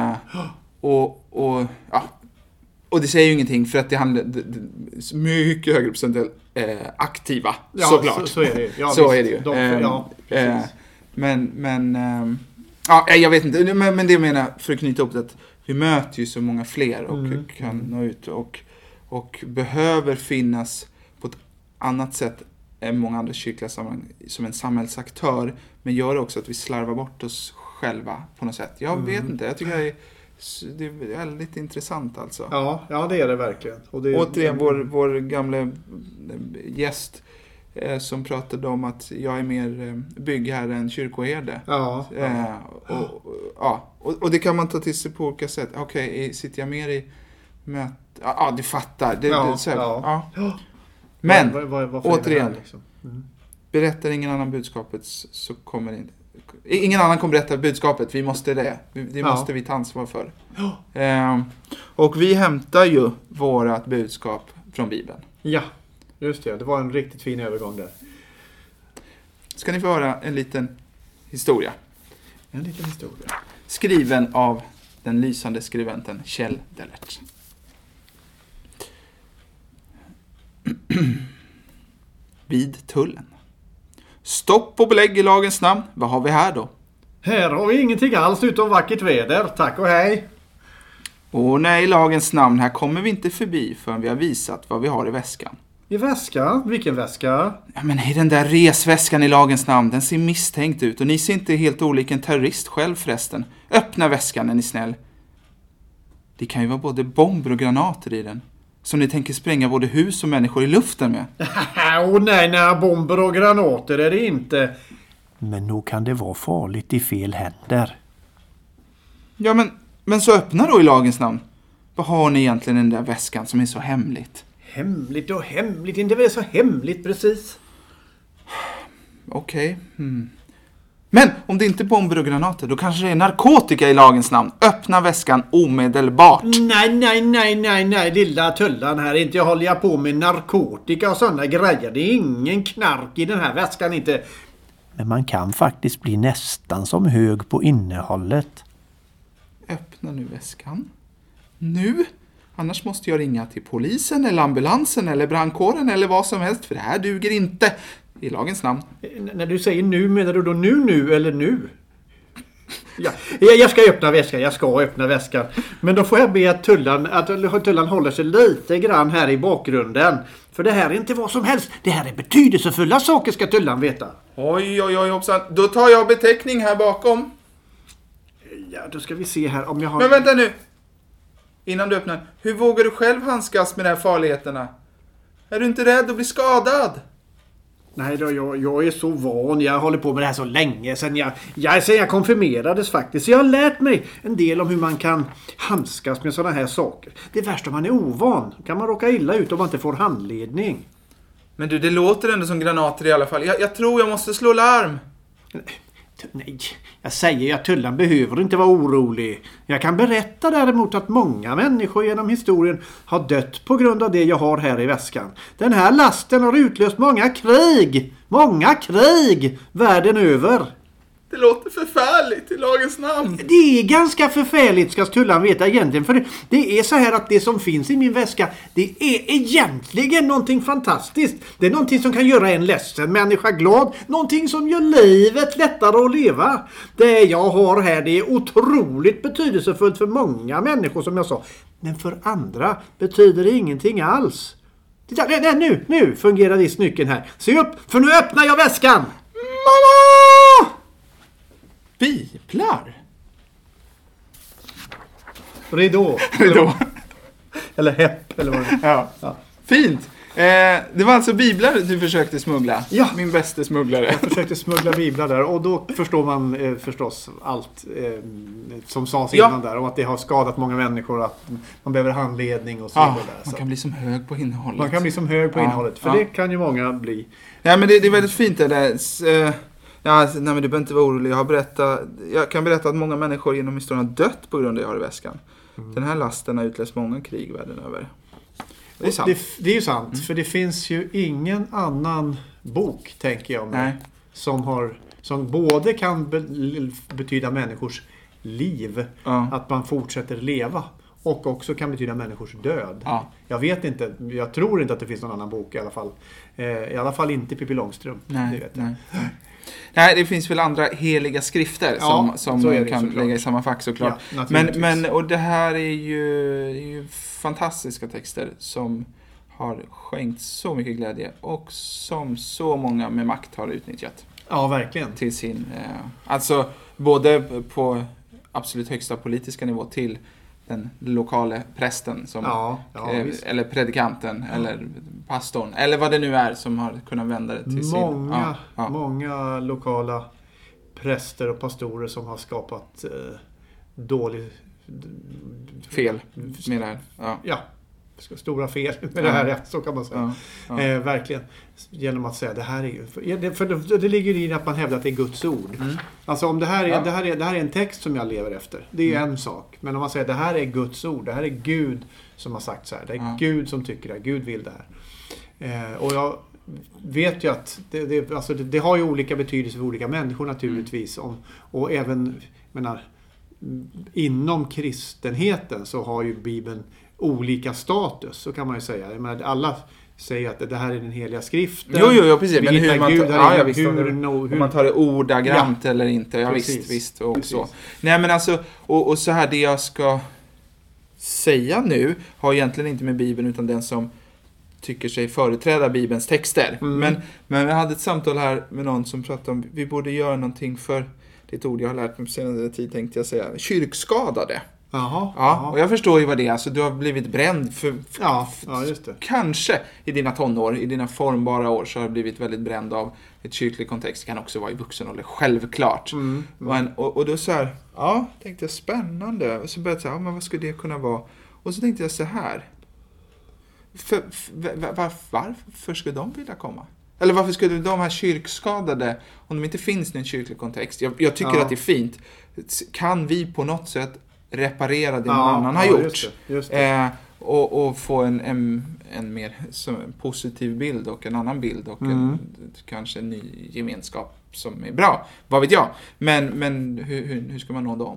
Och det säger ju ingenting för att det handlar mycket högre procentell aktiva, såklart. Så är det. Ja, så är det ju. Jag vet inte, men det menar för att knyta upp det att vi möter ju så många fler och kan nå ut och behöver finnas på ett annat sätt än många andra kyrkliga sammanhang som en samhällsaktör, men gör också att vi slarvar bort oss själva på något sätt. Jag vet inte, jag tycker det är väldigt intressant alltså. Ja, det är det verkligen. Och det är, återigen vår gamla gäst som pratade om att jag är mer byggherre än kyrkoherde. Och det kan man ta till sig på olika sätt. Okej, sitter jag mer i möte? Du fattar. Men, återigen, liksom? Berättar ingen annan budskapet så kommer det inte. Ingen annan kommer berätta budskapet. Vi måste det. Det måste vi ta ansvar för. Och vi hämtar ju vårat budskap från Bibeln. Ja, just det. Det var en riktigt fin övergång där. Ska ni få höra en liten historia? En liten historia. Skriven av den lysande skribenten Kjell Dellert. Vid tullen. Stopp och belägg i lagens namn. Vad har vi här då? Här har vi ingenting alls utom vackert väder. Tack och hej. Åh nej, i lagens namn. Här kommer vi inte förbi förrän vi har visat vad vi har i väskan. I väskan? Vilken väska? Ja, men i den där resväskan i lagens namn. Den ser misstänkt ut. Och ni ser inte helt olik en terrorist själv förresten. Öppna väskan, är ni snäll. Det kan ju vara både bomber och granater i den. Som ni tänker spränga både hus och människor i luften med. Nej, bomber och granater är det inte. Men nog kan det vara farligt i fel händer. Ja, men så öppna då i lagens namn. Vad har ni egentligen i den där väskan som är så hemligt? Hemligt och hemligt, inte väl så hemligt precis. Okej. Men om det inte är bomber och granater, då kanske det är narkotika i lagens namn. Öppna väskan omedelbart. Nej, lilla tullan här. Inte jag håller på med narkotika och sådana grejer. Det är ingen knark i den här väskan inte. Men man kan faktiskt bli nästan som hög på innehållet. Öppna nu väskan. Nu? Annars måste jag ringa till polisen eller ambulansen eller brandkåren eller vad som helst. För det här duger inte. I lagens namn. När du säger nu, menar du då nu eller nu? Ja, jag ska öppna väskan. Men då får jag be att tullan håller sig lite grann här i bakgrunden. För det här är inte vad som helst. Det här är betydelsefulla saker, ska tullan veta. Oj, hoppsan. Då tar jag beteckning här bakom. Ja, då ska vi se här om jag har... Men vänta nu. Innan du öppnar. Hur vågar du själv handskas med de här farligheterna? Är du inte rädd att bli skadad? Nej då, jag är så van. Jag håller på med det här så länge sedan jag konfirmerades faktiskt. Så jag har lärt mig en del om hur man kan handskas med sådana här saker. Det är värst om man är ovan. Kan man råka illa ut om man inte får handledning. Men du, det låter ändå som granater i alla fall. Jag tror jag måste slå larm. Nej, jag säger ju att tullan behöver inte vara orolig. Jag kan berätta däremot att många människor genom historien har dött på grund av det jag har här i väskan. Den här lasten har utlöst många krig världen över. Det låter förfärligt i lagens namn. Det är ganska förfärligt, ska tullan veta egentligen. För det är så här att det som finns i min väska, det är egentligen någonting fantastiskt. Det är någonting som kan göra en ledsen människa glad. Någonting som gör livet lättare att leva. Det jag har här, det är otroligt betydelsefullt för många människor, som jag sa. Men för andra betyder det ingenting alls. Titta, nu fungerar visst nyckeln här. Se upp, för nu öppnar jag väskan. Mamma! Biblar? Ridå. Ridå. Eller häpp, eller vad det är. Ja. Fint. Det var alltså biblar du försökte smuggla? Ja. Min bästa smugglare. Jag försökte smuggla biblar där och då förstår man förstås allt som sades innan där. Om att det har skadat många människor, att man behöver handledning och så vidare. Man kan bli som hög på innehållet. Man kan bli som hög på innehållet, för det kan ju många bli. Ja, men det är väldigt fint det där. Nej, men du behöver inte vara orolig. Jag kan berätta att många människor genom historien har dött på grund av det jag har i väskan. Den här lasten har utlöst många krig världen över. Det är sant. Det är ju sant, för det finns ju ingen annan bok, tänker jag mig, som både kan betyda människors liv, att man fortsätter leva, och också kan betyda människors död. Ja. Jag tror inte att det finns någon annan bok i alla fall. I alla fall inte Pippi Långstrump. Nej, det finns väl andra heliga skrifter som man kan lägga i samma fack såklart. Ja, men och det här är ju fantastiska texter som har skänkt så mycket glädje och som så många med makt har utnyttjat. Ja, verkligen. Till sin, alltså både på absolut högsta politiska nivå till den lokala prästen som, eller predikanten eller pastorn eller vad det nu är som har kunnat vända det till många lokala präster och pastorer som har skapat dålig fel med det här. Ja, stora fel med det här, så kan man säga. Verkligen. Genom att säga det här är för det ligger i att man hävdar att det är Guds ord. Alltså om det här är en text som jag lever efter. Det är ju en sak. Men om man säger det här är Guds ord, det här är Gud som har sagt så här. Det är Gud som tycker det, Gud vill det här. Och jag vet ju att det har ju olika betydelse för olika människor naturligtvis. Och även, inom kristenheten så har ju Bibeln olika status, så kan man ju säga. Jag menar, alla säger att det här är den heliga skriften. Jo, precis. Men hur man tar det ordagrant eller inte. Ja, visst och så. Nej, men alltså, och så här, det jag ska säga nu har egentligen inte med Bibeln utan den som tycker sig företräda Bibelns texter. Men jag hade ett samtal här med någon som pratade om vi borde göra någonting för, det är ett ord jag har lärt mig på senare tid, tänkte jag säga, kyrkskadade. Jaha. Och jag förstår ju vad det är. Alltså, du har blivit bränd för just det. Kanske i dina tonår, i dina formbara år så har du blivit väldigt bränd av ett kyrklig kontext. Det kan också vara i vuxen ålder, självklart. Och då så här, tänkte jag spännande. Och så började jag säga, men vad skulle det kunna vara? Och så tänkte jag så här. Varför skulle de vilja komma? Eller varför skulle de här kyrkskadade, om de inte finns i en kyrklig kontext? Jag tycker att det är fint. Kan vi på något sätt reparera det någon annan har gjort. Just det. Och få en mer positiv bild och en annan bild och kanske en ny gemenskap som är bra. Vad vet jag? Men hur ska man nå dem?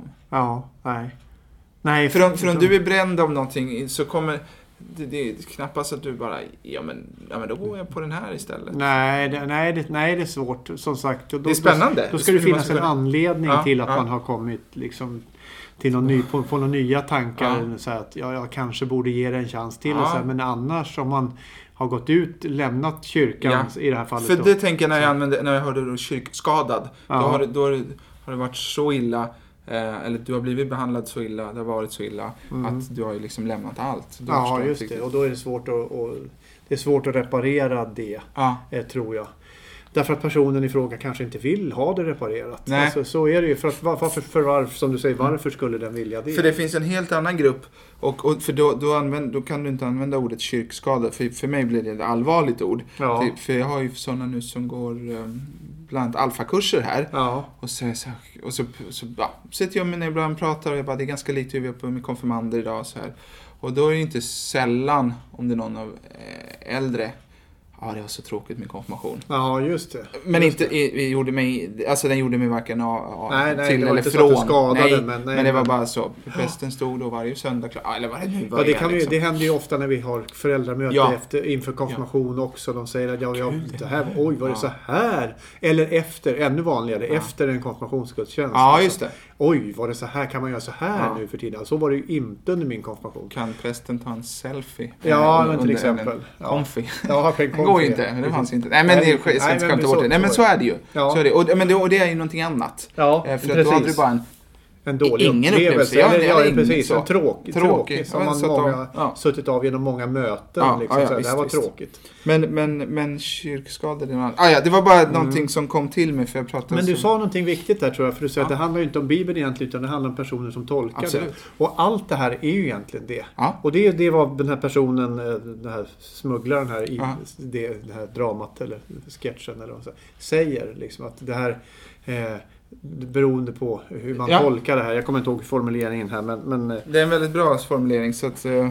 Nej, för om du är bränd av någonting så kommer det är knappast att du bara men då går jag på den här istället. Nej, det är svårt som sagt. Det är spännande. Då ska det finnas en anledning till att man har kommit liksom till på några nya tankar, så att jag kanske borde ge det en chans till och så här, men annars om man har gått ut, lämnat kyrkan i det här fallet. För det tänker jag när jag hörde då kyrkskadad, då har det varit så illa, eller du har blivit behandlad så illa, det har varit så illa att du har ju liksom lämnat allt. Just det, och då är det svårt att reparera det, tror jag. Därför att personen i fråga kanske inte vill ha det reparerat. Alltså, så är det ju. För att, varför, som du säger, varför skulle den vilja det? För det finns en helt annan grupp. Och för då kan du inte använda ordet kyrkskada. För mig blir det ett allvarligt ord. Ja. För jag har ju sådana nu som går bland annat alfakurser här. Ja. Och så sitter jag med när jag ibland pratar och jag bara, det är ganska likt hur vi är på med konfirmander idag. Så här. Och då är det inte sällan, om det är någon av äldre, det var så tråkigt med konfirmation. Ja, just det. Men just inte gjorde mig, alltså den gjorde mig varken nej, till eller från. Skadade, men det var bara så. Prästen stod då varje söndag eller vad det nu var. Det händer ju ofta när vi har föräldramöte inför konfirmation också. De säger att det här, oj, var det så här? Eller efter, ännu vanligare, efter en konfirmationsgudstjänst. Ja, just det. Oj, var det så här? Kan man göra så här nu för tiden? Så var det ju inte under min konfirmation. Kan prästen ta en selfie? Ja, till exempel. Konfi. Ja, det går ju inte. Det fanns inte. Nej, men det är Nej, men så är det ju. Ja. Och det är ju någonting annat. Ja, för att då hade du bara en dålig ingen upplevelse. Ja, precis. En tråkig som man många suttit av genom många möten. Det här var tråkigt. Men kyrkskador, det var bara någonting som kom till mig för jag pratade. Men du sa någonting viktigt där, tror jag, för du säger att det handlar ju inte om Bibeln egentligen, utan det handlar om personer som tolkar det. Och allt det här är ju egentligen det. Och det var den här personen, den här smugglaren här i det här dramat eller sketchen eller så, säger liksom att det här beroende på hur man tolkar det här. Jag kommer inte ihåg formuleringen här, men det är en väldigt bra formulering, så att om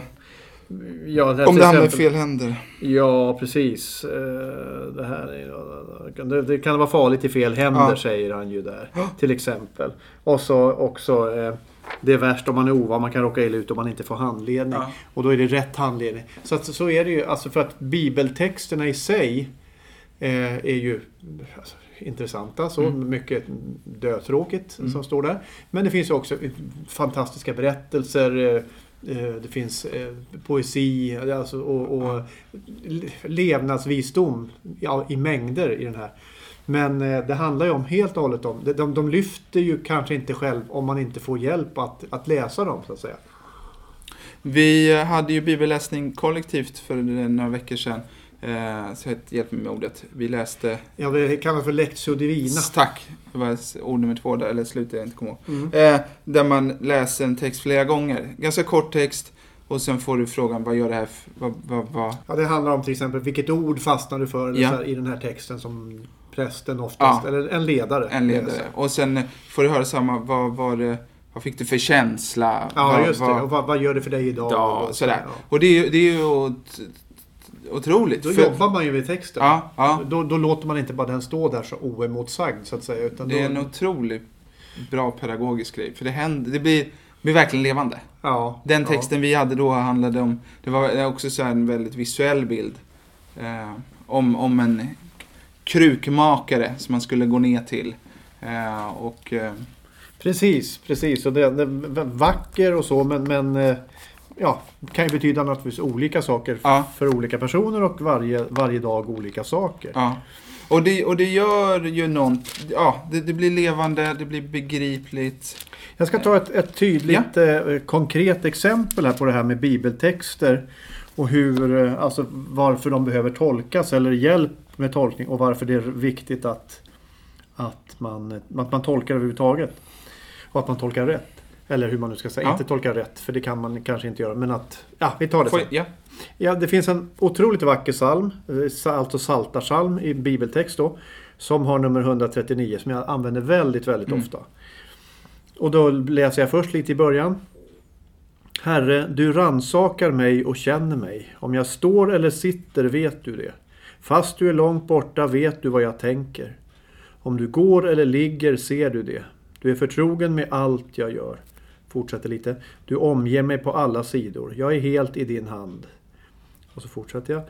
det hamnar i fel händer. Ja, precis. Det här det kan vara farligt i fel händer, säger han ju där. Till exempel. Och så också det är värst om man är ovan, man kan råka illa ut om man inte får handledning. Och då är det rätt handledning. Så är det ju, alltså, för att bibeltexterna i sig är ju intressanta, så mycket dötråkigt som står där. Men det finns också fantastiska berättelser, det finns poesi, alltså, och levnadsvisdom i mängder i den här. Men det handlar ju om helt och hållet om, de lyfter ju kanske inte själv om man inte får hjälp att läsa dem, så att säga. Vi hade ju bibelläsning kollektivt för några veckor sedan. Så hjälp mig med ordet. Vi läste... Ja, det kallas för Lectio Divina. Tack. Det var ord nummer 2 där, eller slutet jag inte kommer ihåg. Där man läser en text flera gånger. Ganska kort text. Och sen får du frågan, vad gör det här? Ja, det handlar om till exempel, vilket ord fastnar du för i den här texten som prästen oftast, eller en ledare. En ledare. Och sen får du höra samma, vad fick du för känsla? Ja, just det. Och vad gör det för dig idag? Ja, sådär. Och det är ju otroligt. Då jobbar man ju vid texten. Ja. Då låter man inte bara den stå där så oemotsagd, så att säga. Utan det är en otroligt bra pedagogisk grej. För det blir verkligen levande. Ja. Den texten vi hade då handlade om, det var också så här en väldigt visuell bild. Om en krukmakare som man skulle gå ner till. Precis. Och det är vacker och så, men kan ju betyda naturligtvis olika saker för olika personer och varje dag olika saker. Ja. Och det gör ju något, det blir levande, det blir begripligt. Jag ska ta ett tydligt konkret exempel här på det här med bibeltexter och varför de behöver tolkas eller hjälp med tolkning, och varför det är viktigt att man tolkar överhuvudtaget och att man tolkar rätt. Eller hur man nu ska säga. Inte tolka rätt, för det kan man kanske inte göra. Men att, vi tar det sen. Ja, det finns en otroligt vacker psalm, alltså Psaltarpsalm i bibeltext då, som har nummer 139, som jag använder väldigt, väldigt ofta. Och då läser jag först lite i början. Herre, du rannsakar mig och känner mig. Om jag står eller sitter vet du det. Fast du är långt borta vet du vad jag tänker. Om du går eller ligger ser du det. Du är förtrogen med allt jag gör. Fortsätter lite. Du omger mig på alla sidor. Jag är helt i din hand. Och så fortsätter jag.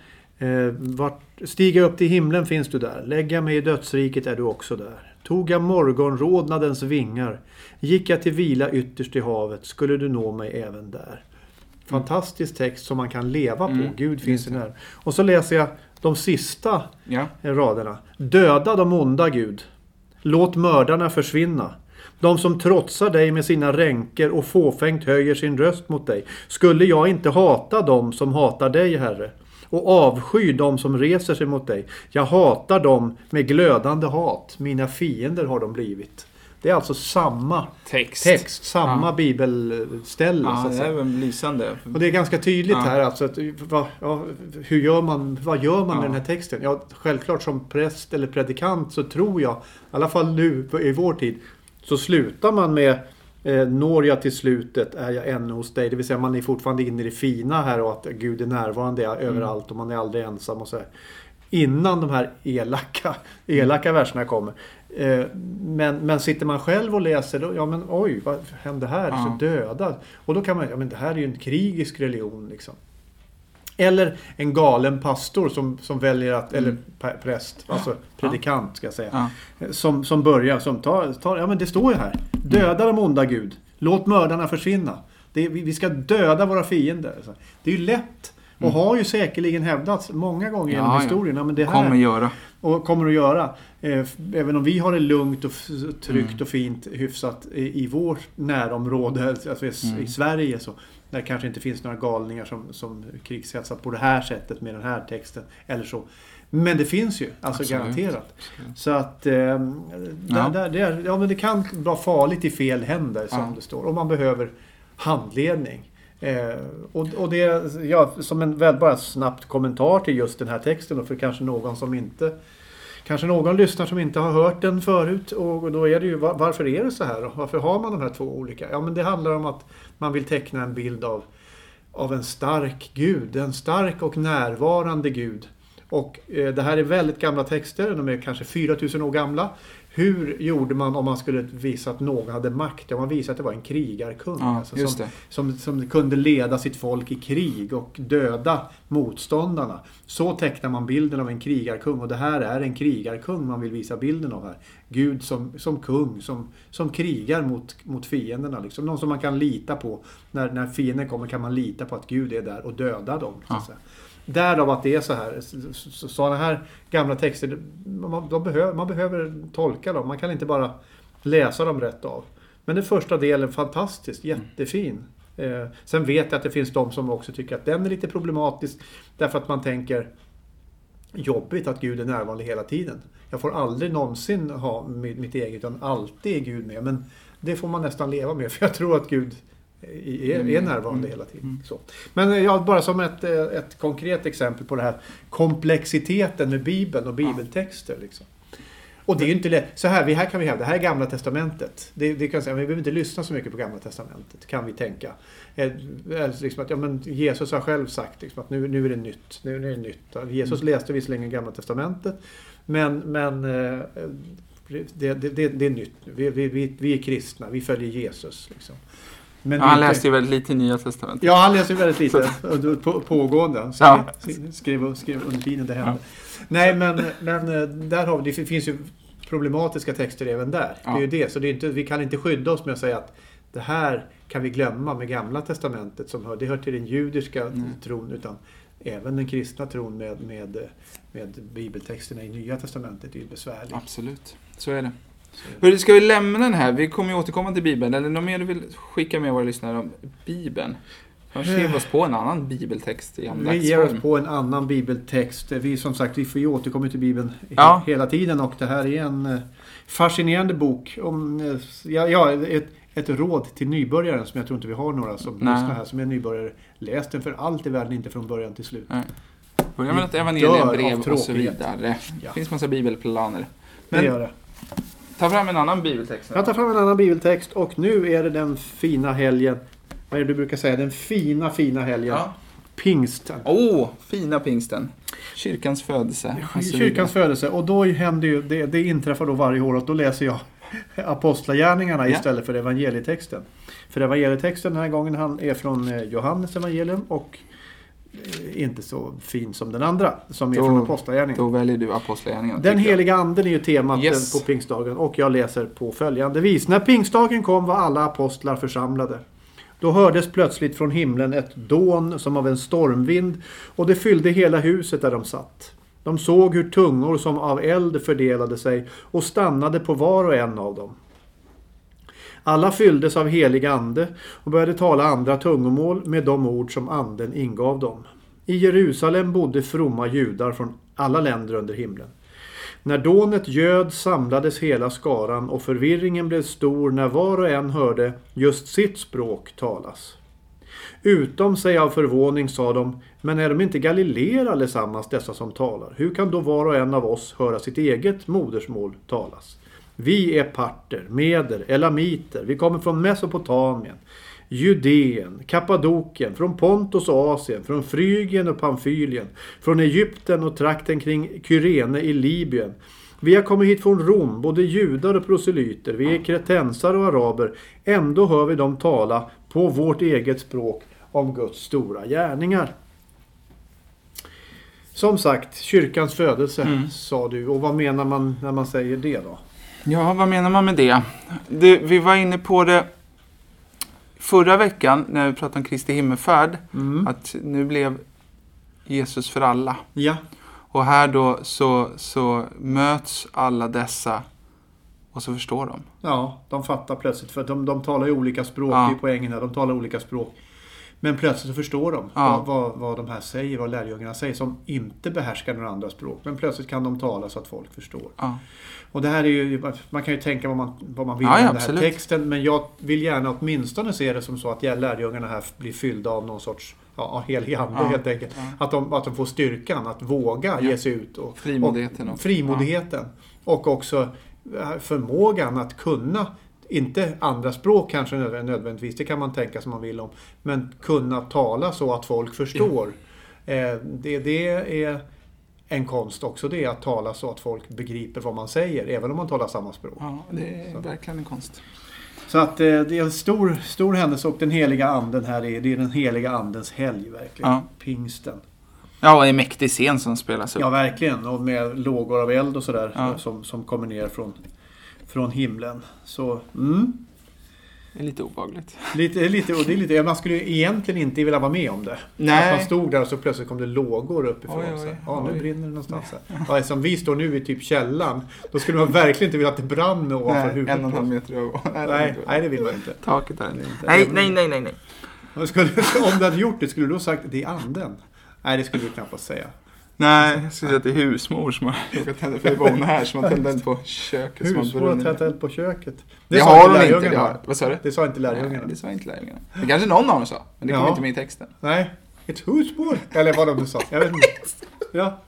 Stiga upp till himlen finns du där. Lägga mig i dödsriket är du också där. Tog jag morgonrodnadens vingar. Gick jag till vila ytterst i havet. Skulle du nå mig även där. Fantastisk text som man kan leva på. Gud finns i när. Och så läser jag de sista raderna. Döda de onda, Gud. Låt mördarna försvinna. De som trotsar dig med sina ränker och fåfängt höjer sin röst mot dig. Skulle jag inte hata dem som hatar dig, Herre? Och avsky dem som reser sig mot dig. Jag hatar dem med glödande hat. Mina fiender har de blivit. Det är alltså samma text samma bibelställe. Ja, det är väl lysande. Och det är ganska tydligt här. Alltså att, vad gör man med den här texten? Ja, självklart som präst eller predikant så tror jag, i alla fall nu i vår tid, så slutar man med når jag till slutet är jag ännu hos dig. Det vill säga man är fortfarande inne i det fina här och att Gud är närvarande överallt och man är aldrig ensam och så här. Innan de här elaka verserna kommer. Men sitter man själv och läser då, oj, vad hände här? Så dödad. Och då kan man, det här är ju en krigisk religion liksom. Eller en galen pastor som väljer att, eller präst, alltså predikant ska jag säga. Som börjar, som tar, men det står ju här. Döda de onda, Gud. Låt mördarna försvinna. Vi ska döda våra fiender. Det är ju lätt Och har ju säkerligen hävdats många gånger genom historien. Men det här kommer göra. Och kommer att göra. Även om vi har det lugnt och tryggt och fint hyfsat i vårt närområde, alltså i Sverige, så där kanske inte finns några galningar som krigshetsar på det här sättet med den här texten eller så. Men det finns ju, alltså absolut, garanterat. Absolut. Så att men det kan vara farligt i fel händer som det står. Och man behöver handledning. Och det som en väl bara snabbt kommentar till just den här texten, och för kanske någon lyssnar som inte har hört den förut, och då är det ju varför är det så här då? Varför har man de här två olika? Ja, men det handlar om att man vill teckna en bild av en stark Gud, en stark och närvarande Gud. Och det här är väldigt gamla texter, de är kanske 4000 år gamla. Hur gjorde man om man skulle visa att någon hade makt? Ja, man visade att det var en krigarkung. Som kunde leda sitt folk i krig och döda motståndarna. Så tecknar man bilden av en krigarkung. Och det här är en krigarkung man vill visa bilden av här. Gud som kung, som krigar mot fienderna. Liksom. Någon som man kan lita på. När fienden kommer kan man lita på att Gud är där och döda dem. Så att säga. Därav att det är så här. Sådana här gamla texter, man behöver tolka dem. Man kan inte bara läsa dem rätt av. Men den första delen är fantastiskt, jättefin. Sen vet jag att det finns de som också tycker att den är lite problematisk. Därför att man tänker, jobbigt att Gud är närvarande hela tiden. Jag får aldrig någonsin ha mitt eget, utan alltid är Gud med. Men det får man nästan leva med, för jag tror att Gud är närvarande hela tiden. Så. Men bara som ett konkret exempel på det här komplexiteten med Bibeln och bibeltexter. Liksom. Och det är ju inte lätt. Så här kan vi hävda, det här är Gamla testamentet. Det kan säga, vi behöver inte lyssna så mycket på Gamla testamentet, kan vi tänka. Liksom att, men Jesus har själv sagt liksom, att nu är det nytt. Nu är det nytt. Jesus läste visserligen Gamla testamentet, men det är nytt nu. Vi är kristna, vi följer Jesus. Liksom. Men han läste ju väldigt lite i Nya testamentet. Ja, han läste ju väldigt lite pågående. Så skrev under tiden det hände. Nej, men där har det finns ju problematiska texter även där. Det är ju det. Så det är inte, vi kan inte skydda oss med att säga att det här kan vi glömma med Gamla testamentet. Det hör till den judiska tron, utan även den kristna tron med bibeltexterna i Nya testamentet är ju besvärligt. Absolut, så är det. Hur ska vi lämna den här? Vi kommer ju återkomma till Bibeln. Eller något mer du vill skicka med våra lyssnare om Bibeln? Kanske ger oss på en annan bibeltext i Vi ger oss på en annan bibeltext. Vi som får ju återkomma till Bibeln hela tiden. Och det här är en fascinerande bok. Om ett råd till nybörjaren, som jag tror inte vi har några som lyssnar här som är nybörjare. Läs den för allt i världen, inte från början till slut. Börja med ett evangeliebrev och så vidare. Det finns massa bibelplaner. Men det gör det. Ta fram en annan bibeltext. Jag tar fram en annan bibeltext, och nu är det den fina helgen. Vad är det du brukar säga? Den fina helgen. Ja. Pingsten. Fina pingsten. Kyrkans födelse. Kyrkans födelse. Och då händer ju, det inträffar då varje år, och då läser jag apostlagärningarna istället för evangelietexten. För evangelietexten den här gången är från Johannes evangelium, och inte så fin som den andra som är från apostlagärningarna. Då väljer du apostlagärningarna. Den heliga anden är ju temat på pingstdagen, och jag läser på följande vis. När pingstdagen kom var alla apostlar församlade. Då hördes plötsligt från himlen ett dån som av en stormvind, och det fyllde hela huset där de satt. De såg hur tungor som av eld fördelade sig och stannade på var och en av dem. Alla fylldes av helig ande och började tala andra tungomål med de ord som anden ingav dem. I Jerusalem bodde fromma judar från alla länder under himlen. När dånet göd samlades hela skaran, och förvirringen blev stor när var och en hörde just sitt språk talas. Utom sig av förvåning sa de, men är de inte galileer allesammans dessa som talar? Hur kan då var och en av oss höra sitt eget modersmål talas? Vi är parter, meder, elamiter, vi kommer från Mesopotamien, Judeen, Kappadokien, från Pontus och Asien, från Frygien och Pamfylien, från Egypten och trakten kring Kyrene i Libyen. Vi har kommit hit från Rom, både judar och proselyter, vi är kretensare och araber, ändå hör vi dem tala på vårt eget språk om Guds stora gärningar. Som sagt, kyrkans födelse sa du, och vad menar man när man säger det då? Ja, vad menar man med det? Vi var inne på det förra veckan när vi pratade om Kristi himmelfärd. Att nu blev Jesus för alla. Ja. Och här då så möts alla dessa och så förstår de. Ja, de fattar plötsligt. För de talar ju olika språk. Det är poängen här. De talar olika språk. Men plötsligt så förstår de vad de här säger, vad lärjungarna säger, som inte behärskar några andra språk. Men plötsligt kan de tala så att folk förstår. Ja. Och det här är ju, man kan ju tänka vad man vill Ja, med den absolut. här texten. Men jag vill gärna åtminstone se det som så att lärjungarna här blir fyllda av någon sorts helig ande helt enkelt. Ja. Att de får styrkan att våga ge sig ut. Och frimodigheten. Och också förmågan att kunna, inte andra språk kanske nödvändigtvis, det kan man tänka som man vill om, men kunna tala så att folk förstår. Det är en konst också, det är att tala så att folk begriper vad man säger, även om man talar samma språk. Ja, det är verkligen en konst. Så att det är en stor händelse, och den heliga anden här det är den heliga andens helg verkligen. Ja. Pingsten. Ja, och en mäktig scen som spelas upp. Ja, verkligen. Och med lågor av eld och sådär som kommer ner från himlen. Så, Det är lite obehagligt. Lite, man skulle ju egentligen inte vilja vara med om det. Nej. Att man stod där och så plötsligt kom det lågor uppifrån. Nu brinner det någonstans. Ja, som vi står nu i typ källan, då skulle man verkligen inte vilja att det brann med ovanför huvudet. 1,5 meter över. Nej, det vill man inte. Taket där. Nej. Om du hade gjort det, skulle du ha sagt det är anden? Nej, det skulle du knappast säga. Nej, jag skulle säga att det är husmor som har råkat tända, för det var hon här som har tänt eld på köket. Husmor har tänt eld på köket. Det har hon inte. Vad sa du? Det sa inte lärjungarna. Nej, det sa inte lärjungarna. Det kanske någon av dem sa, men det kom inte med i texten. Nej, ett husmor. Eller vad de sa. Jag vet inte. Ja.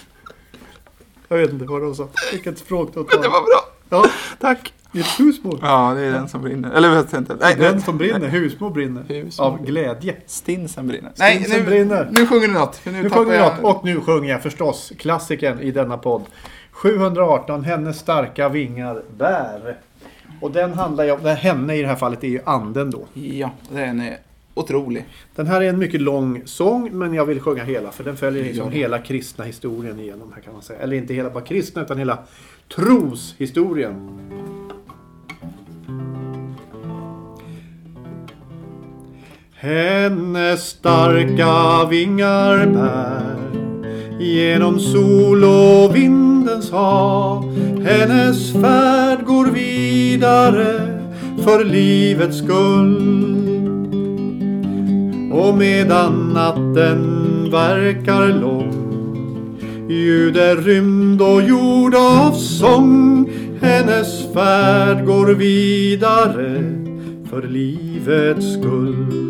Jag vet inte vad de sa. Vilket språk de tar. Det var bra. Ja. Tack. Ett husmor. Ja, det är den som brinner. Eller vet jag inte. Nej, den som brinner. Husmor brinner. Av glädje. Stinsen brinner. Stinsen brinner. Nu sjunger du något. Nu sjunger jag något. Och nu sjunger jag förstås klassikern i denna podd. 718, hennes starka vingar bär. Och den handlar ju om, henne i det här fallet är ju anden då. Ja, den är otrolig. Den här är en mycket lång sång, men jag vill sjunga hela, för den följer liksom hela kristna historien igenom här, kan man säga. Eller inte hela bara kristna, utan hela troshistorien. Hennes starka vingar bär genom sol och vindens hav. Hennes färd går vidare för livets skull. Och medan natten verkar lång ljuder rymd och jord av sång. Hennes färd går vidare för livets skull.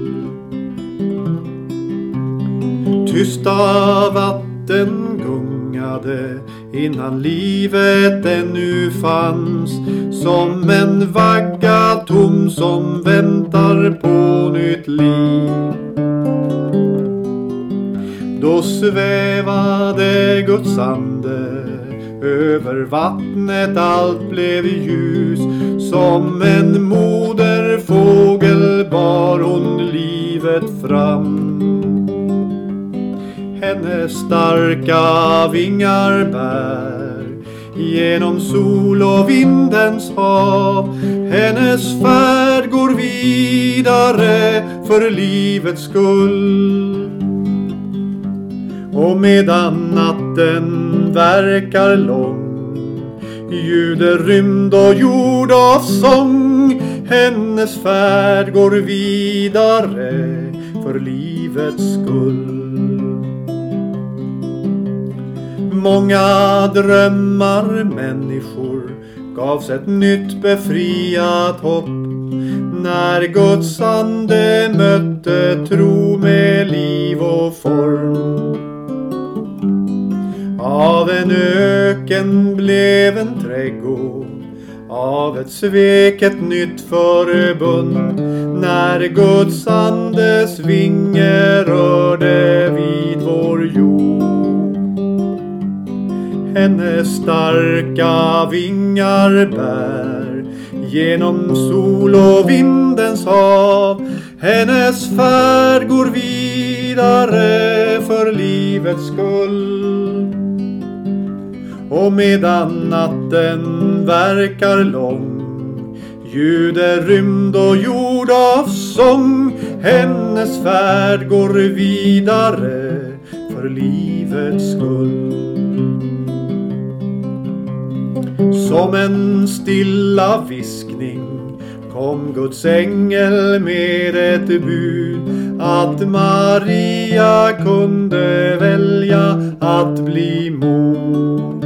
Tysta vatten gungade innan livet ännu fanns, som en vagga tom som väntar på nytt liv. Då svävade Guds ande över vattnet, allt blev ljus. Som en moderfågel bar hon livet fram. Hennes starka vingar bär genom sol och vindens hav. Hennes färd går vidare för livets skull. Och medan natten verkar lång ljuder rymd och jord av sång. Hennes färd går vidare för livets skull. Många drömmar människor gavs ett nytt befriat hopp, när Guds ande mötte tro med liv och form. Av en öken blev en trädgård, av ett svek ett nytt förbund, när Guds andes vinge rörde vid vår jord. Hennes starka vingar bär genom sol och vindens hav. Hennes färd går vidare för livets skull. Och medan natten verkar lång ljuder rymd och jord av sång. Hennes färd går vidare för livets skull. Som en stilla viskning kom Guds ängel med ett bud att Maria kunde välja att bli mor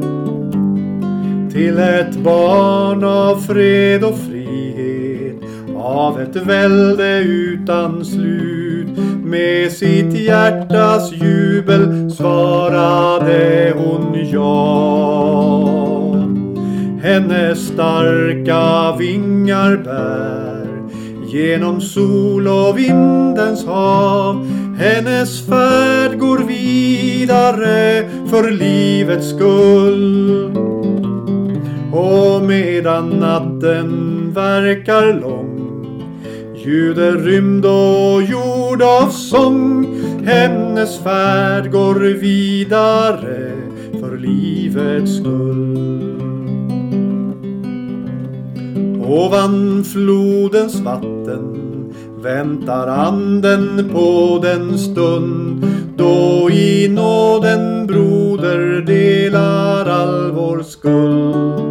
till ett barn av fred och frihet, av ett välde utan slut. Med sitt hjärtas jubel svarade hon ja. Hennes starka vingar bär genom sol och vindens hav. Hennes färd går vidare för livets skull. Och medan natten verkar lång ljuder rymd och jord av sång. Hennes färd går vidare för livets skull. Ovan flodens vatten väntar anden på den stund då i nåden broder delar all vår skuld.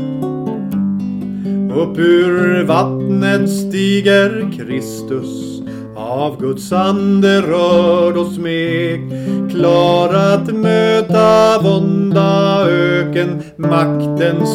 Upp ur vattnet stiger Kristus, av Guds ande rörd och smek, klar att möta vånda, öken, maktens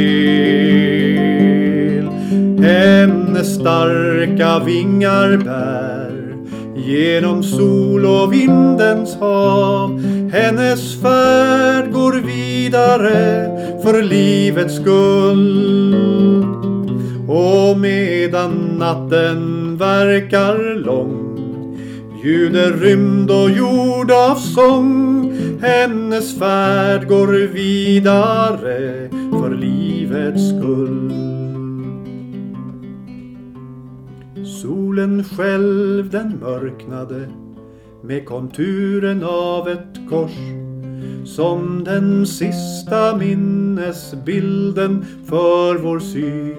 spel. Hennes starka vingar bär genom sol och vindens hav. Hennes färd går vidare för livets skull. Och medan natten verkar lång ljuder rymd och jord av sång. Hennes färd går vidare för livets skull. Solen själv den mörknade med konturen av ett kors, som den sista minnesbilden för vår syn.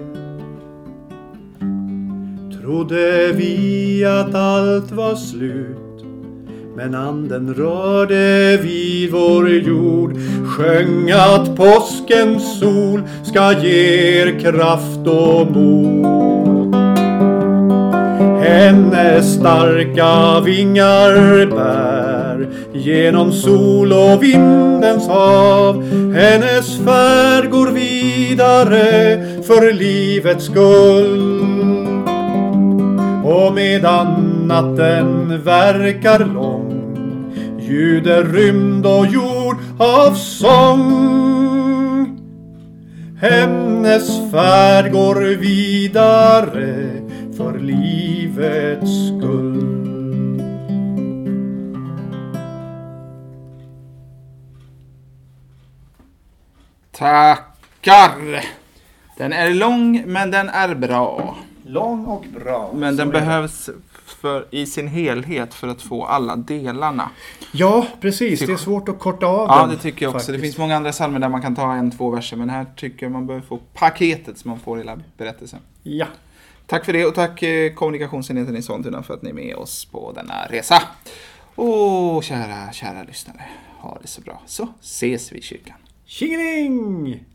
Trodde vi att allt var slut, men anden rörde vid vår jord, sjöng att påskens sol ska ge er kraft och mod. Hennes starka vingar bär genom sol och vindens hav. Hennes färd går vidare för livets skull. Och medan natten verkar lång ljuder rymd och jord av sång. Hennes färd går vidare för livets skull. Tackar! Den är lång, men den är bra. Lång och bra. Men den behövs i sin helhet för att få alla delarna. Ja, precis. Det är svårt att korta av ja, den. Ja, det tycker jag också. Faktiskt. Det finns många andra psalmer där man kan ta 1-2 verser. Men här tycker jag man behöver få paketet som man får hela berättelsen. Ja. Tack för det och tack kommunikationsenheten i Sollentuna för att ni är med oss på denna resa. Och kära lyssnare, ha det så bra. Så ses vi i kyrkan. Tjingeling!